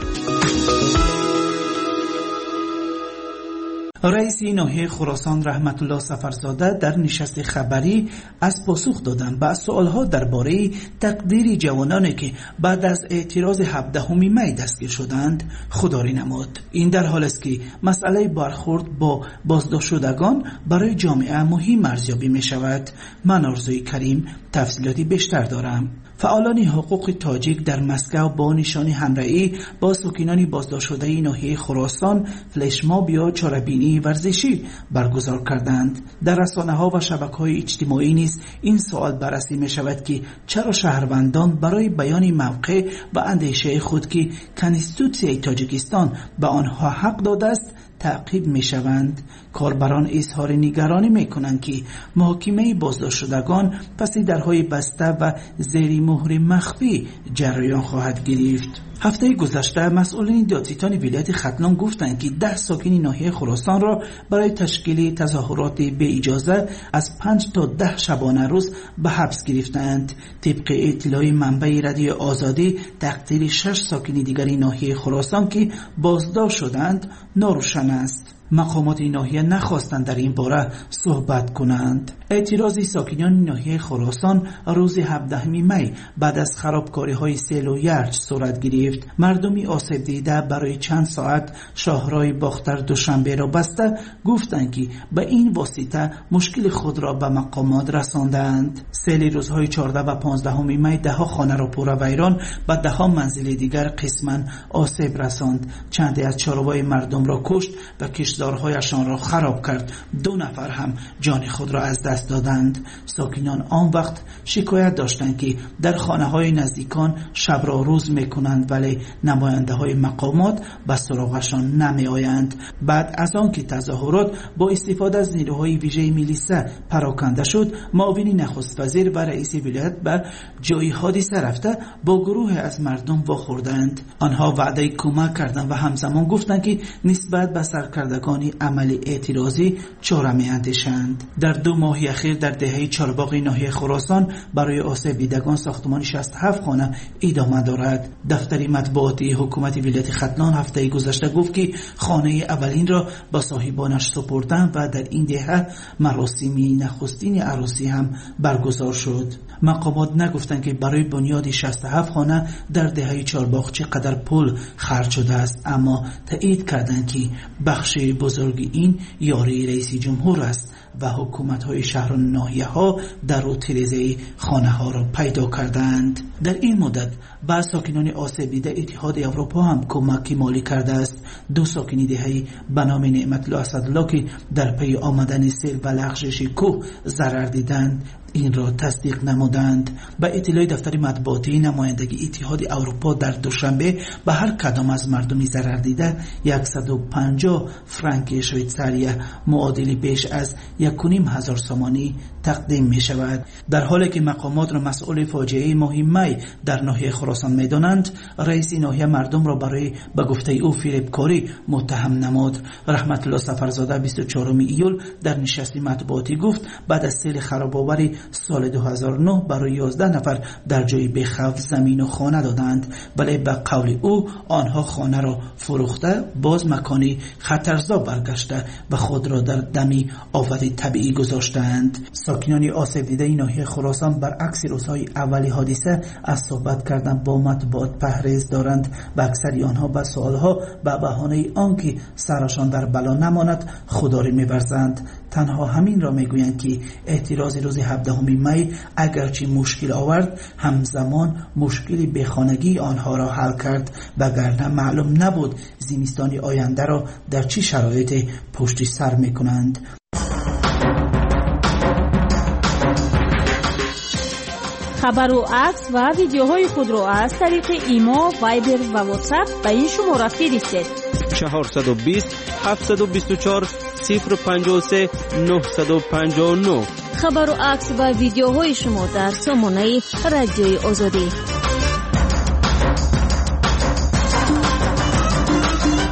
Speaker 9: رئیس ناحیه خراسان رحمت الله سفرزاده در نشست خبری از پاسخ دادن به سوالها درباره تقدیر جوانانی که بعد از اعتراض هفدهم می دستگیر شدند خودداری نمود. این در حال است که مسئله برخورد با بازداشت شدگان برای جامعه مهم ارزیابی می شود. من آرزوی کریم تفصیلاتی بیشتر دارم. فعالان حقوق تاجیک در مسکو با نشان همراهی با ساکنان بازداشت شده ناحیه خراسان فلشماب یا چاره‌بینی ورزشی برگزار کردند. در رسانه‌ها و شبکه‌های اجتماعی نیز این سوال بررسی می شود که چرا شهروندان برای بیان موقع و اندیشه خود که کنستیتوسیون تاجیکستان به آنها حق داده است تعقیب می شوند. کاربران اظهار نگرانی می کنند که محاکمه بازداشت شدگان پس درهای بسته و زیر مهر مخفی جریان خواهد گرفت. هفته گذشته مسئولین دادستان ولایت ختلان گفتند که ده ساکن ناحیه خراسان را برای تشکیل تظاهرات به اجازه از پنج تا ده شبانه روز به حبس گرفتند. طبق اطلاع منبع رادیو آزادی تقدیر شش ساکن دیگر ناحیه خراسان که بازداشت شدند ناروشن است. مقامات ناحیه نخواستند در این باره صحبت کنند. اعتراض ساکنان ناحیه خراسان روز هفدهم می بعد از خرابکاری های سیل و یرج صورت گرفت. مردمی آسیب دیده برای چند ساعت شاهراه باختر دوشنبه را بسته گفتند که به این واسطه مشکل خود را به مقامات رساندند. سیل روزهای چهارده و پانزده می ده ها خانه را پر و ویران و ده ها منزل دیگر قسما آسیب رساند. چندی از چاروای مردم را کشت و کشتزارهایشان را خراب کرد. دو نفر هم جان خود را از دست دادند. ساکنان آن وقت شکایت داشتند که در خانه های نزدیکان شب را روز میکنند ولی نماینده های مقامات به سراغشان نمی آیند. بعد از آن که تظاهرات با استفاده از نیروهای ویژه میلیسا پراکنده شد، معاون نخست وزیر و رئیس ولایت به جای حادثه رفته با گروه از مردم واخوردند. آنها وعده کمک کردند و همزمان گفتند که نسبت به سرکردگان عمل اعتراضی چاره می اندیشند. در دو ماه اخیر در دهه چهارباغ ناحیه خراسان برای آسیب دیدگان ساختمان شصت و هفت خانه ادامه دارد. دفتر مطبوعاتی حکومت ولایت ختلان هفته گذشته گفت که خانه اولین را با صاحبانش سپردند و در این دهه مراسم نخستین عروسی هم برگزار شد. مقامات نگفتند که برای بنیاد شصت و هفت خانه در دهه چهارباغ چقدر پول خرج شده است، اما تایید کردند که بخش بزرگ این یاری رئیس جمهور است و حکومت‌های شهر و ناحیه‌ها در و تریزه خانه‌ها را پیدا کردند. در این مدت بعض ساکنان آسیب دیده اتحاد اروپا هم کمک مالی کرده است. دو ساکن دهه به نام نعمت الله اسدالله که در پی آمدن سیل و لغزش کوه ضرر دیدند این را تصدیق نمودند. به اطلاع دفتر مطبوعاتی نمایندگی اتحاد اروپا در دوشنبه به هر کدام از مردمی ضرر دیده صد و پنجاه فرانک شویتزاری معادل بیش از یک و نیم هزار سومانی تقدیم می شود. در حالی که مقامات را مسئول فاجعه مهمی در ناحیه خراسان می دانند، رئیس ناحیه مردم را برای به گفته او فریبکاری متهم نمود. رحمت الله سفرزاده بیست و چهارم ایول در نشست مطبوعاتی گفت بعد از سیل خراب‌آوری سال دو هزار و نه برای یازده نفر در جای بخوف زمین و خانه دادند، ولی به قول او آنها خانه را فروخته باز مکانی خطرزا برگشته و خود را در دمی آفت طبیعی گذاشتند. ساکنان آسیب دیده ناحیه خراسان برعکس روزهای اولی حادثه از صحبت کردن با مطبوعات پرهیز دارند و اکثری آنها به سوالها به بهانه آنکه سرشان در بلا نماند خودداری می‌ورزند. تنها همین را میگویند که اعتراض روز هفدهم می اگرچه مشکل آورد همزمان مشکل بخانگی آنها را حل کرد، وگرنه معلوم نبود زمستان آینده را در چه شرایط پشت سر میکنند.
Speaker 4: خبر و عکس و ویدیوهای خود را از طریق ایما، وایبر و واتساپ به این شماره فرستید:
Speaker 19: چهارصد و بیست هفتصد و بیست و چهار صفر پنجاه و سه نهصد و پنجاه و نه.
Speaker 20: خبر و عکس و ویدیوهای شما در سامانه رادیوی آزادی.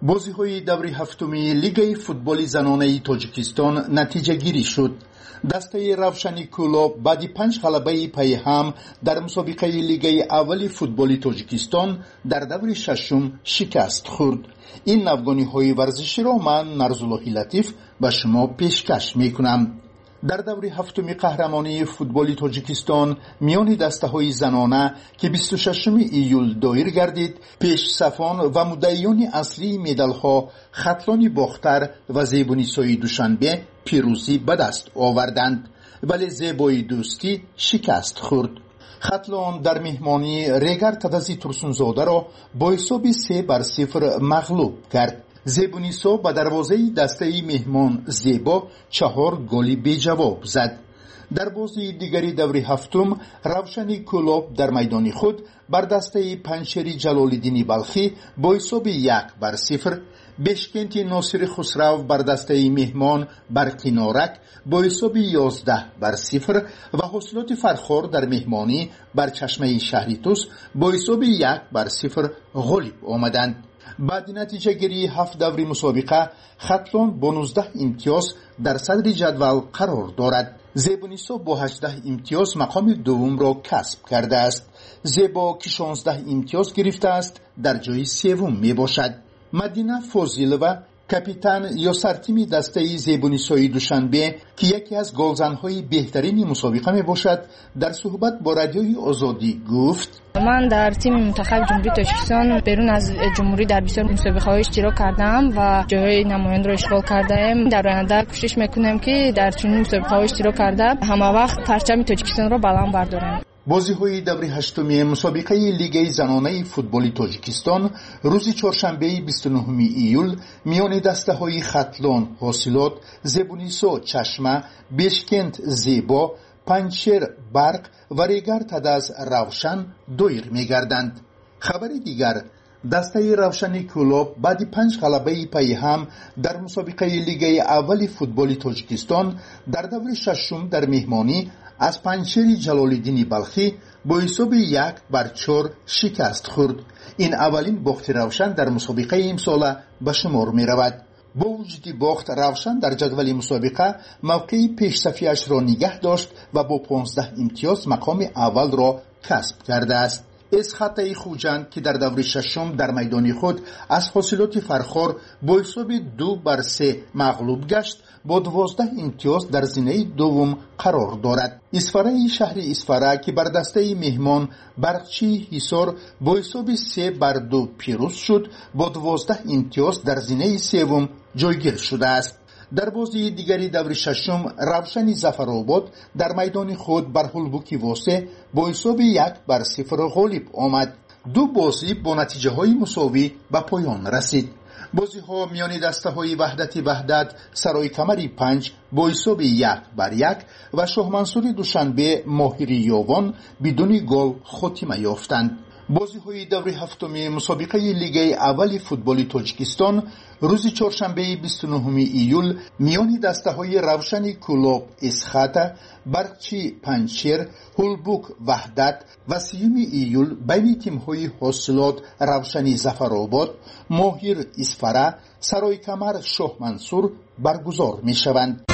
Speaker 3: بازی‌های دوره هفتمی لیگ فوتبال زنانه تاجیکستان نتیجه گیری شد. دسته روشنی کلوب بعد پنج غلبه پی هم در مسابقه لیگ اول فوتبال تاجیکستان در دور ششم شکست خورد. این نوگانی‌های ورزشی را من نرزالله لطیف به شما پیشکش می‌کنم. در دور هفتم قهرمانی فوتبال تاجیکستان میان دسته‌های زنانه که بیست و ششم ایول دایر گردید، پیش صفان و مدعیان اصلی مدال‌ها خطلان باختر و زیبونیسای دوشنبه پیروزی به دست آوردند، ولی زیبای دوستی شکست خورد. خطلان در مهمانی ریگر تدزی ترسونزاده را با حساب سه بر صفر مغلوب کرد. زیبونیسا به دروازه دسته مهمان زیبا چهار گلی بی جواب زد. در بازی دیگری دور هفتم روشنی کلوب در میدان خود بر دسته پنچری جلالالدین بلخی با حساب یک بر صفر، بشکنت ناصر خسرو بر دسته مهمان برقینارک با حساب یازده بر صفر و حاصلات فرخار در مهمانی بر چشمه شهری توس با حساب یک بر صفر غالب آمدند. بعد نتیجه گیری هفت دوری مسابقه خطلان با نوزده امتیاز در صدر جدول قرار دارد. زیبونیسا با هجده امتیاز مقام دوم را کسب کرده است. زیبا که شانزده امتیاز گرفته است در جای سوم می باشد. مدینه فاضلова کاپیتان یا سرتیم دسته زیبونیسای دوشنبه که یکی از گلزن‌های بهترین مسابقه می باشد در صحبت با رادیوی آزادی گفت:
Speaker 10: من در تیم منتخب جمهوری تاجیکستان بیرون از جمهوری در بسیار مسابقه‌های اشتراک کردم و جاهای نماینده را اشغال کردم. در آینده کوشش میکنم که در چنین مسابقه‌های اشتراک کرده همه وقت پرچم تاجیکستان را بلند بردارم. بازی‌های
Speaker 3: دوره هشتم مسابقه لیگ زنانه فوتبال تاجیکستان روز چهارشنبه بیست و نهم ایول میان دسته‌های خطلان حاصلات، زیبونیسا چشمه، بشکنت زیبا، پنچر برق و ریگر تدز روشن دایر می‌گردند. خبر دیگر، دسته روشنی کلوب بعد پنج غلبه پی هم در مسابقه لیگ اول فوتبال تاجیکستان در دور ششم در مهمانی از پنچری جلالالدین بلخی با حساب یک بر چهار شکست خورد. این اولین باخت روشن در مسابقه امسال به شمار می رود. با وجود باخت روشن در جدول مسابقه موقع پیش صفیه‌اش را نگه داشت و با پانزده امتیاز مقام اول را کسب کرده است. اسخطه خوجند که در دور ششم در میدان خود از حاصلات فرخار با حساب دو بر سه مغلوب گشت، با دوازده امتیاز در زینه دوم قرار دارد. اسفره شهر اسفره که بر دسته مهمان برقچی حصار با حساب سه بر دو پیروز شد، با دوازده امتیاز در زینه سوم جایگیر شده است. در بازی دیگری دور ششم روشنی ظفرآباد در میدان خود بر هلبوکی واسه با حساب یک بر صفر غالب آمد. دو بازی با نتیجه های مساوی به پایان رسید. بازی ها میان دسته های وحدت وحدت سرای کمری پنج با حساب یک بر یک و شاه دوشنبه ماهری یاوان بدون گل خاتمه یافتند. بازی های دور هفتم مسابقه لیگ اول فوتبال تاجیکستان روز چهارشنبه بیست و نهم ایول میان دسته های روشنی کلوب اسخطه، برقچی پنچر، هلبوک وحدت و سیوم ایول بین تیم های حاصلات روشنی ظفرآباد، ماهر اسفره، سرای کمر شاه منصور برگزار می شوند.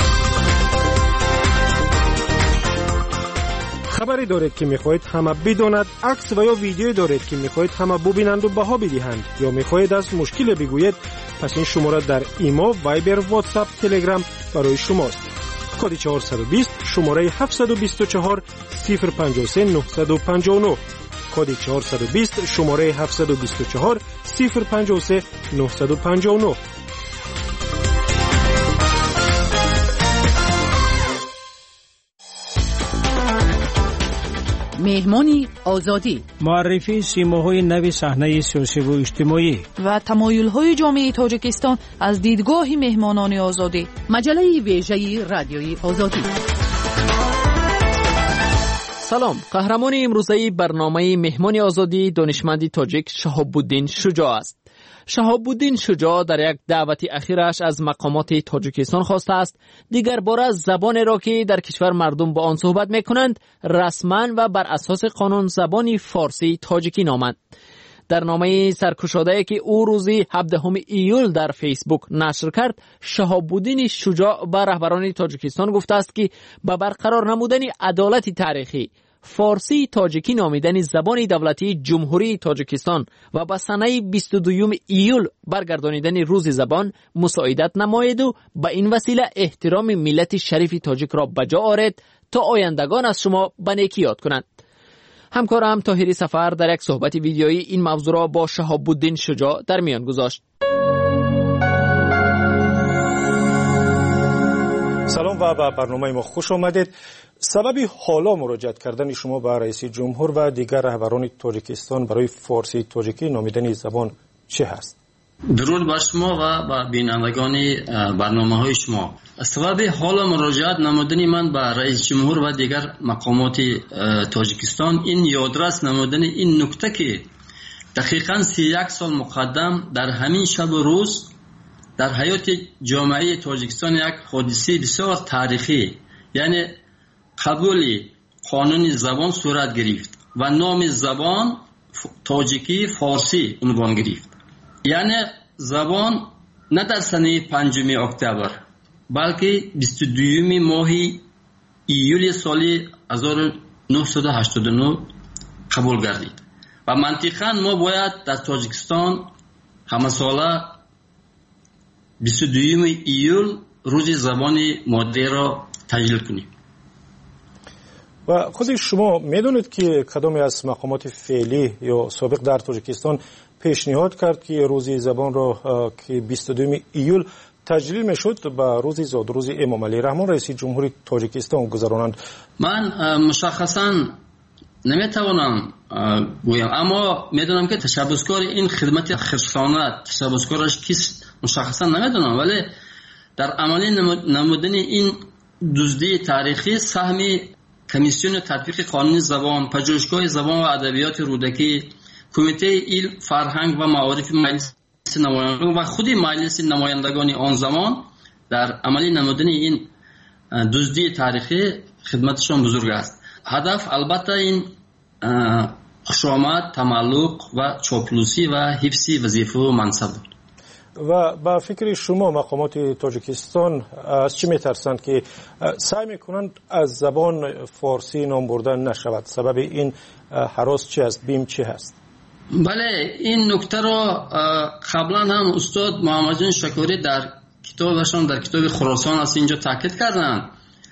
Speaker 8: خبری دارید که میخواهید همه بداند، عکس و یا ویدیویی دارید که میخواهید همه ببینند و بها بدهند، یا میخواهید از مشکل بگویید، پس این شماره در ایما، وایبر، واتساپ، تلگرام برای شماست. کد چهارصد و بیست شماره هفتصد و بیست و چهار صفر پنجاه و سه نهصد و پنجاه و نه. کد چهارصد و بیست شماره هفتصد و بیست و چهار صفر پنجاه و سه نهصد و پنجاه و نه.
Speaker 18: مهمانی آزادی،
Speaker 12: معرفی سیماهای نوی صحنه سیاسی و اجتماعی
Speaker 11: و تمایل‌های جامعه تاجیکستان از دیدگاه مهمانان آزادی.
Speaker 18: مجله ویژه رادیوی آزادی.
Speaker 1: سلام، قهرمان امروزه برنامه مهمان آزادی دانشمند تاجیک شهاب‌الدین شجاع است. شهاب‌الدین شجاع در یک دعوت اخیرش از مقامات تاجیکستان خواسته است دیگر باره زبان را که در کشور مردم با آن صحبت می‌کنند رسما و بر اساس قانون زبانی فارسی تاجیکی نامند. در نامه سرکشاده‌ای که او روز هفدهم ایول در فیسبوک نشر کرد، شهاب‌الدین شجاع به رهبران تاجیکستان گفته است که به برقرار نمودن عدالت تاریخی فارسی تاجیکی نامیدن زبان دولتی جمهوری تاجیکستان و به سنه بیست و دوم ایول برگردانیدن روز زبان مساعدت نماید و به این وسیله احترام ملت شریف تاجیک را بجا آورد تا آیندگان از شما به نیکی یاد کنند. همکارم طاهری سفر در یک صحبت ویدیویی این موضوع را با شهاب‌الدین شجاع در میان گذاشت.
Speaker 8: سلام و به برنامه ما خوش آمدید. سبب حالا مراجعت کردن شما به رئیس جمهور و دیگر رهبران تاجیکستان برای فارسی تاجیکی نامیدن زبان چه هست؟
Speaker 14: درود بر شما و به بینندگان برنامه های شما. سبب حالا مراجعت نمودن من به رئیس جمهور و دیگر مقامات تاجیکستان این یادرس نمودن این نکته که دقیقاً سی و یک سال مقدم در همین شب و روز در حیات جامعه تاجیکستان یک حادثه بسیار تاریخی یعنی قبول قانون زبان صورت گرفت و نام زبان تاجیکی فارسی عنوان گرفت. یعنی زبان نه در سنه پنجم اکتبر بلکه بیست و دوم ماه ایول سال هزار و نهصد و هشتاد و نه قبول گردید و منطقاً ما باید در تاجیکستان همه ساله بیست و دوم ایول روز زبان مادری را تجلیل کنیم.
Speaker 8: و خود شما میدونید که کدامی از مقامات فعلی یا سابق در تاجیکستان پیشنهاد کرد که روز زبان را که بیست و دوم ایول تجلیل میشد به روز زاد روز امام علی رحمان رئیس جمهوری تاجیکستان گذرانند؟
Speaker 14: من مشخصا نمیتوانم گویم، اما میدونم که تشبسکار این خدمت خرسانت تشبسکارش کیست مشخصا نمیدونم، ولی در عملی نمودن این دزدی تاریخی سهم کمیسیون تطبیق قانون زبان، پژوهشگاه زبان و ادبیات رودکی، کمیته علم، فرهنگ و معارف مجلس نمایندگان و خود مجلس نمایندگان آن زمان در عملی نمودن این دزدی تاریخی خدمتشان بزرگ است. هدف البته این خشامت، تملق و چاپلوسی و حفظ وظیفه و منصب بود.
Speaker 8: و با فکر شما مقامات تاجیکستان از چی میترسند که سعی میکنند از زبان فارسی نام بردن نشود؟ سبب این هراس چی است؟ بیم چی هست؟
Speaker 14: بله، این نکته را قبلا هم استاد محمد جان شکوری در کتابشان در کتاب خراسان از اینجا تاکید کردند.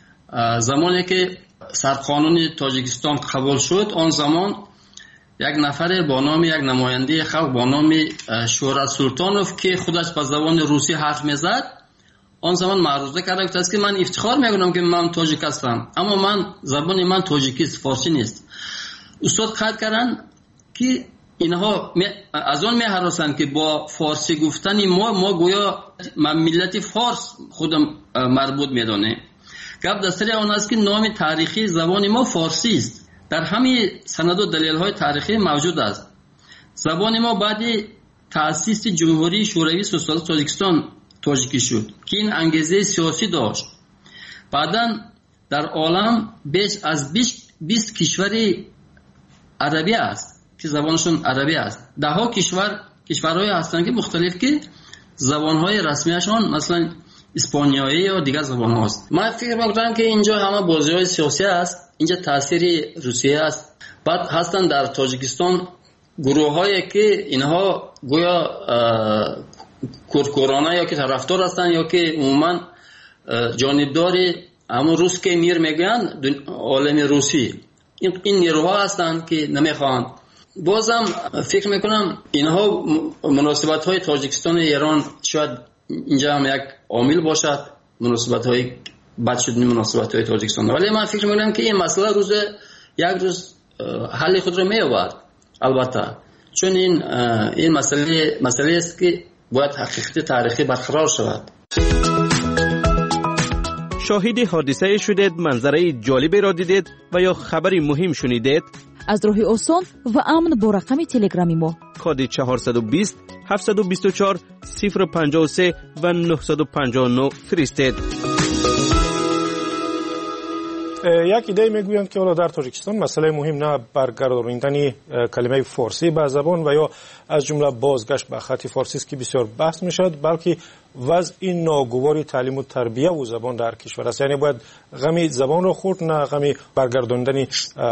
Speaker 14: زمانی که سرقانون تاجیکستان قبول شد، آن زمان یک نفر با نام یک نماینده خلق با نام شورا سلطانوف که خودش با زبان روسی حرف میزد، آن زمان معروضه کرده بود که من افتخار میکنم که من تاجیک هستم، اما من زبان من تاجیکی است، فارسی نیست. استاد قید کردن که اینها از آن میهراسند که با فارسی گفتن ما ما گویا ملت فارس خودم مربوط میدانه. گپ در سر آن است که نام تاریخی زبان ما فارسی است. در همین سند و دلیل های تاریخی موجود است. زبان ما بعد تأسیس جمهوری شوروی سوسیالیست تاجیکستان تاجیکی شد که این انگیزه سیاسی داشت. بعداً در عالم بیش از بیست کشور عربی است که زبانشون عربی است. ده ها کشور کشورهای هستند که مختلف که زبانهای رسمیشان مثلا اسپانیایی یا دیگر زبان هاست. من فکر می‌کنم که اینجا همه بازی‌های سیاسی است، اینجا تاثیر روسیه است. بعد هستن در تاجیکستان گروه‌هایی که اینها گویا کورکورانه یا که طرفدار هستند یا که عموما جانبدار همون روس که میر میگن عالم روسی، این این نیروها هستند که نمیخوان. بازم فکر میکنم اینها مناسبت‌های تاجیکستان و ایران شاید اینجا هم یک عامل باشد، مناسبت‌های بد شدن مناسبت‌های تاجیکستان. ولی من فکر می‌کنم که این مسئله روز یک روز حل خود را می‌یابد البته، چون این این مسئله مسئله است که باید حقیقت تاریخی برقرار شود.
Speaker 19: شاهد حادثه شدید، منظره جالبی را دیدید و یا خبری مهم شنیدید؟
Speaker 2: از راه آسان و امن با رقم تلگرامی ما
Speaker 19: کد چهارصد و بیست هفتصد و بیست و چهار صفر و پنجاه و سه و نهصد و پنجاه و نه فرستید.
Speaker 8: یک ایده میگویند که حالا در تاجیکستان مسئله مهم نه برگرداندن کلمه فارسی به زبان و یا از جمله بازگشت به خط فارسی است که بسیار بحث میشد، بلکه وضع این ناگوار تعلیم و تربیت و زبان در کشور است. یعنی باید غمی زبان رو خورد، نه غمی برگرداندن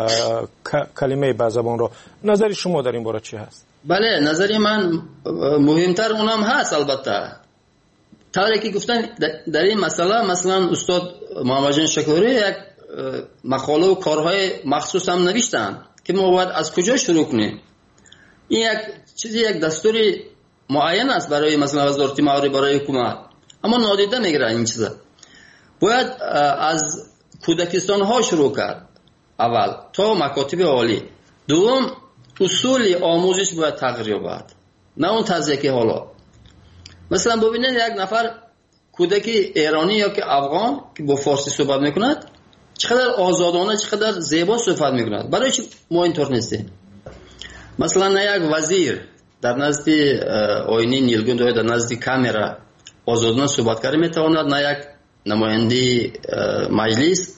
Speaker 8: کلمه به زبان رو. نظر شما در این باره چی هست؟
Speaker 14: بله، نظر من مهمتر اونم هست. البته طوری که گفتن در این مسئله، مثلا استاد محمد جان شکوری یک مقاله و کارهای مخصوص هم نوشتن که ما باید از کجا شروع کنیم. این یک چیزی، یک دستوری معین است برای مثلا وزارت معارف، برای حکومت، اما نادیده میگیره این چیزا. باید از کودکستان ها شروع کرد اول تا مکاتب عالی. دوم، اصول آموزش باید تغییر یابد، نه اون طرزی که حالا. مثلا ببینید یک نفر کودک ایرانی یا که افغان که با فارسی صحبت میکند چقدر آزادانه، چقدر زیبا صحبت میکند. برای چی ما اینطور نیستیم؟ مثلا نه یک وزیر در نزد آینه نیلگون در نزد کامرا آزادانه صحبت کرده میتواند، نه یک نماینده مجلس.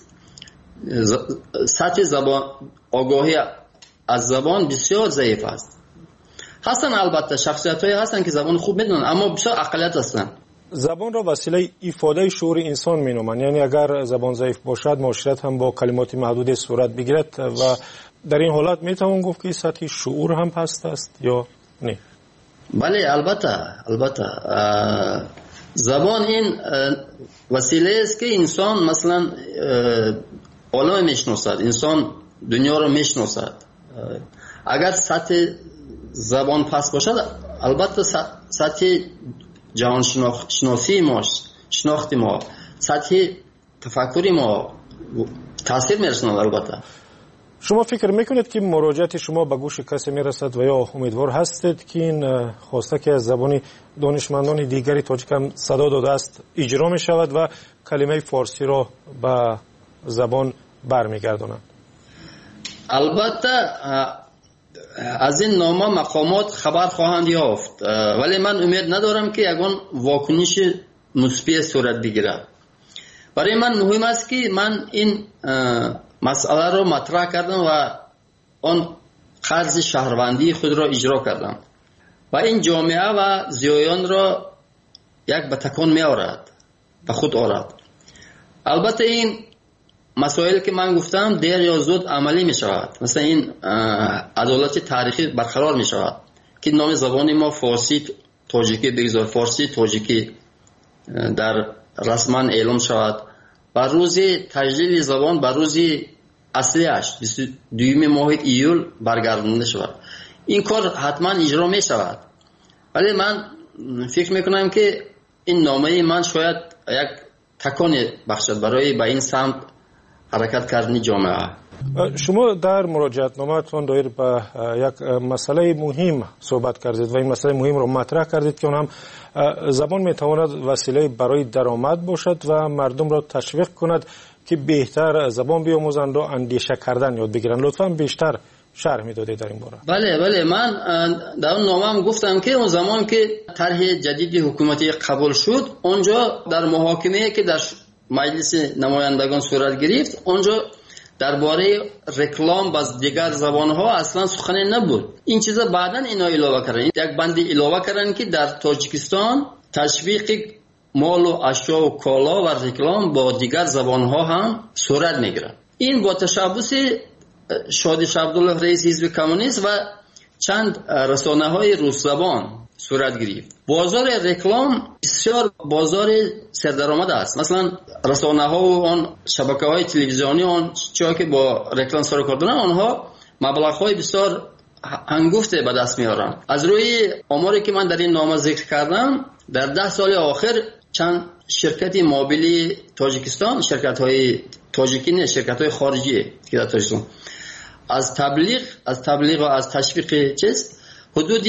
Speaker 14: سطح زبان، آگاهی از زبان بسیار ضعیف است. هستن البته شخصیت های هستن که زبان خوب میدونن، اما بسیار اقلیت هستن.
Speaker 8: زبان را وسیله ایفاده شعور انسان مینامند. یعنی اگر زبان ضعیف باشد، معاشرت هم با کلمات محدود صورت بگیرد و در این حالت میتوان گفت که سطح شعور هم پست است یا نه؟
Speaker 14: بله، البته البته زبان این وسیله است که انسان مثلا عالم میشناسد، انسان دنیا رو میشناسد. اگر سطح زبان پست باشد، البته سطح جهان شناسی ما، شناخت ما، سطح تفکری ما تاثیر میرساند. البته
Speaker 8: شما فکر میکنید که مراجعت شما به گوش کسی میرسد و یا امیدوار هستید که این خواسته که از زبان دانشمندان دیگری تاجیک هم صدا داده است اجرا می شود و کلمه فارسی را به زبان برمیگردانند؟
Speaker 14: البته از این نامه مقامات خبر خواهند یافت، ولی من امید ندارم که یگان واکنش مثبت صورت بگیرد. برای من مهم است که من این مسئله رو مطرح کردم و آن قرض شهروندی خود را اجرا کردم و این جامعه و زیایان را یک به تکان می آورد، به خود آورد. البته این مسائل که من گفتم دیر یا زود عملی می شود. مثلا این عدالت تاریخی برقرار می شود که نام زبان ما فارسی تاجیکی بگذار، فارسی تاجیکی در رسما اعلام شود و روز تجلیل زبان به روز اصلیش بیست و دوم ماه ایول برگردانده شود. این کار حتما اجرا می شود، ولی من فکر می کنم که این نامه من شاید یک تکان بخشد برای به این سمت حرکت کردن جامعه.
Speaker 8: شما در مراجعت نامه‌تان دایر به یک مسئله مهم صحبت کردید و این مسئله مهم رو مطرح کردید که اون هم زبان میتواند وسیله برای درآمد باشد و مردم را تشویق کند که بهتر زبان بیاموزند و اندیشه کردن یاد بگیرند. لطفاً بیشتر شرح میدادید در این باره.
Speaker 14: بله بله، من در اون نامه‌ام گفتم که اون زمان که طرح جدید حکومتی قبول شد، اونجا در محاکمه که در مجلس نمایندگان صورت گرفت، اونجا درباره رکلام باز دیگر زبان‌ها اصلا سخنی نبود. این چیزا بعداً اینا علاوه کردن، یک بندی علاوه کردن که در تاجیکستان تشویق مال و اشیا و کالا و رکلام با دیگر زبان‌ها هم صورت میگیره. این با تشبث شادی عبدالله رئیس حزب کمونیست و چند رسانه‌های روس زبان صورت گرفت. بازار رکلام بسیار بازار سردرآمد است. مثلا رسانه‌ها و آن شبکه‌های تلویزیونی آن چیزی که با رکلام سر کار دارن، آنها مبلغ‌های بسیار هنگفته به دست میارن. از روی آماری که من در این نامه ذکر کردم، در ده سال آخر چند شرکت موبیلی تاجیکستان، شرکت‌های تاجیکی نه، شرکت‌های خارجی که در تاجیکستان از تبلیغ از تبلیغ و از تشویق چیز حدود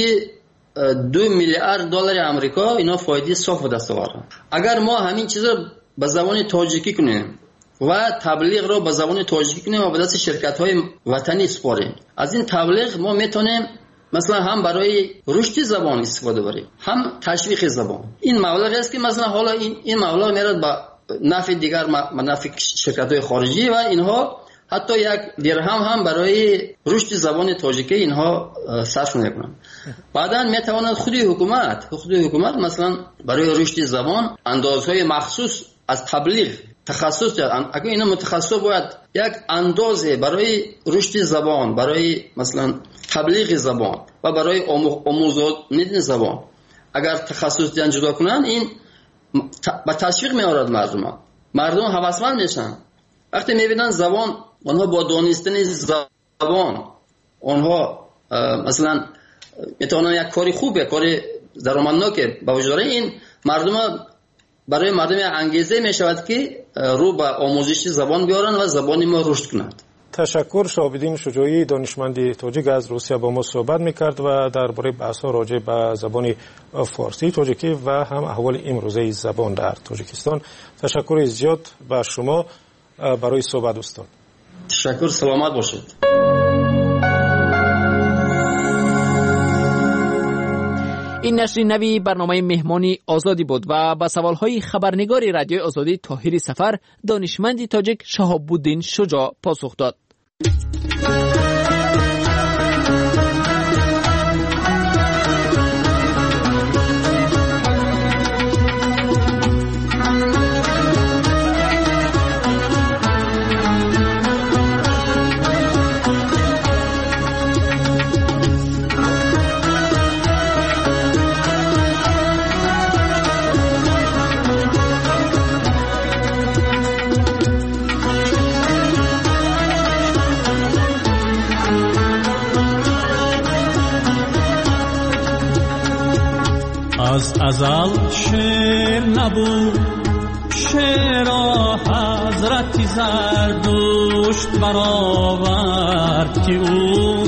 Speaker 14: دو میلیارد دلار آمریکا اینا فایده صاف به دست آوردن. اگر ما همین چیزا به زبان تاجیکی کنیم و تبلیغ رو به زبان تاجیکی کنیم و به دست شرکت‌های وطنی سپاریم، از این تبلیغ ما میتونیم مثلا هم برای رشد زبان استفاده بریم، هم تشویق زبان. این مبلغ است که مثلا حالا این این مبلغ میاد به نفع دیگر نفع شرکت‌های خارجی و اینها حتی یک درهم هم برای رشد زبان تاجیکی اینها صرف نمی‌کنند. بعداً می‌تواند خود حکومت خود حکومت مثلا برای رشد زبان اندازهای مخصوص از تبلیغ تخصص، اگر اینا متخصص باید یک اندازه برای رشد زبان، برای مثلا تبلیغ زبان و برای آموزاندن زبان اگر تخصص دیدن جدا کنن، این با تشویق می‌آورد مردم. مردم هوسمند میشن وقتی می‌بینن زبان، آنها با دانستن زبان آنها مثلا میتونن یک کاری خوبه، کاری درآمدناکه با وجود داره، این مردم برای مردم انگیزه می شود که رو به آموزش زبان بیارن و زبان ما رشد کنند.
Speaker 8: تشکر. شهاب‌الدین شجاعی دانشمند تاجیک از روسیه با ما صحبت میکرد و درباره بحث‌ها راجع به زبان فارسی تاجیکی و هم احوال امروزه زبان در تاجیکستان. تشکر زیاد به شما برای صحبت استاد.
Speaker 14: تشکر، سلامت باشید.
Speaker 1: این نشر نوی برنامه مهمانی آزادی بود و با سوالهای خبرنگار رادیو آزادی طاهری سفر دانشمند تاجیک شهاب‌الدین شجاع پاسخ داد.
Speaker 15: از ازل شعر نبود، شعر حضرت زردشت برآورد که او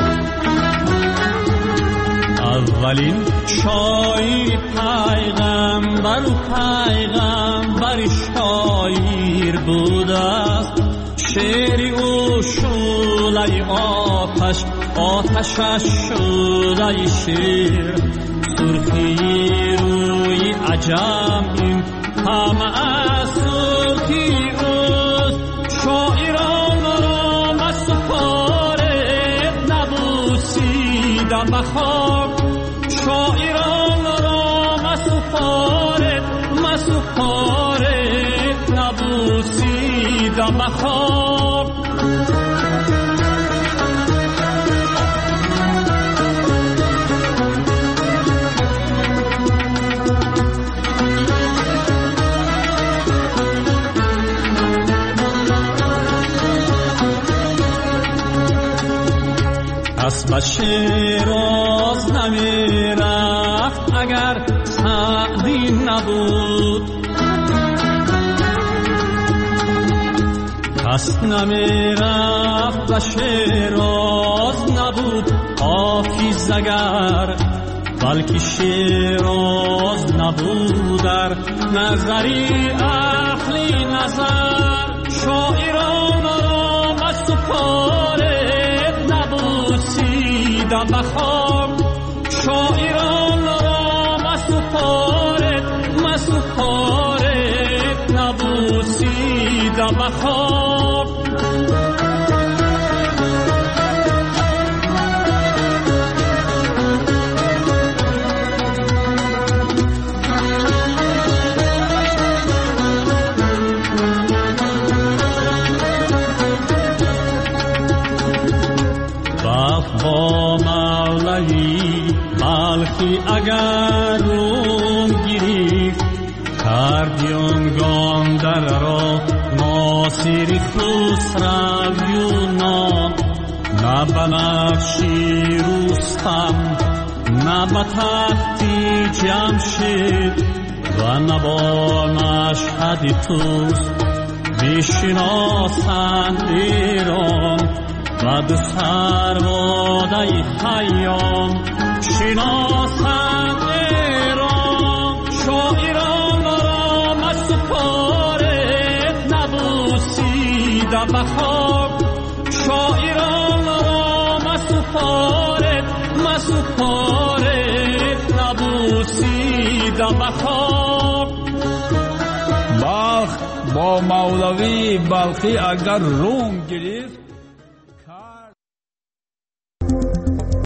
Speaker 15: اولین شاعر پیغمبر و پیغمبر شاعر بود است. شعر او شعله آتش، آتشش شعله شعر، سرخی روی عجم این همه از سرخی اوست. شاعران را مسپارد نبوسیدم بخواب، شاعران را مسپارد مسپارد نبوسیدم بخواب. اسب شیراز نمی رفت اگر سعدی نبود، کس نمی رفت و شیراز نبود حافظ اگر، بلکه شیراز نبود در نظری اهل نظر. شاعران را مسپارد نبوسیدم بخواب، شاعران را مسپارد مسپارد نبوسیدم بخواب. با مولوی بلخی اگر روم گریفت، کردیان گاندر را ناصری خسرویونان، نه بنفشی رستم نه به تختی جمشید و نه با مشهد توس. بشناسند ایران و دو سرباده خیام، شناسند ایران. شاعران را مسپارد نبوسیدم بخواب، شاعران را مسپارد مسپارد نبوسیدم بخواب.
Speaker 17: بخت
Speaker 15: با مولوی بلخی اگر روم گرفت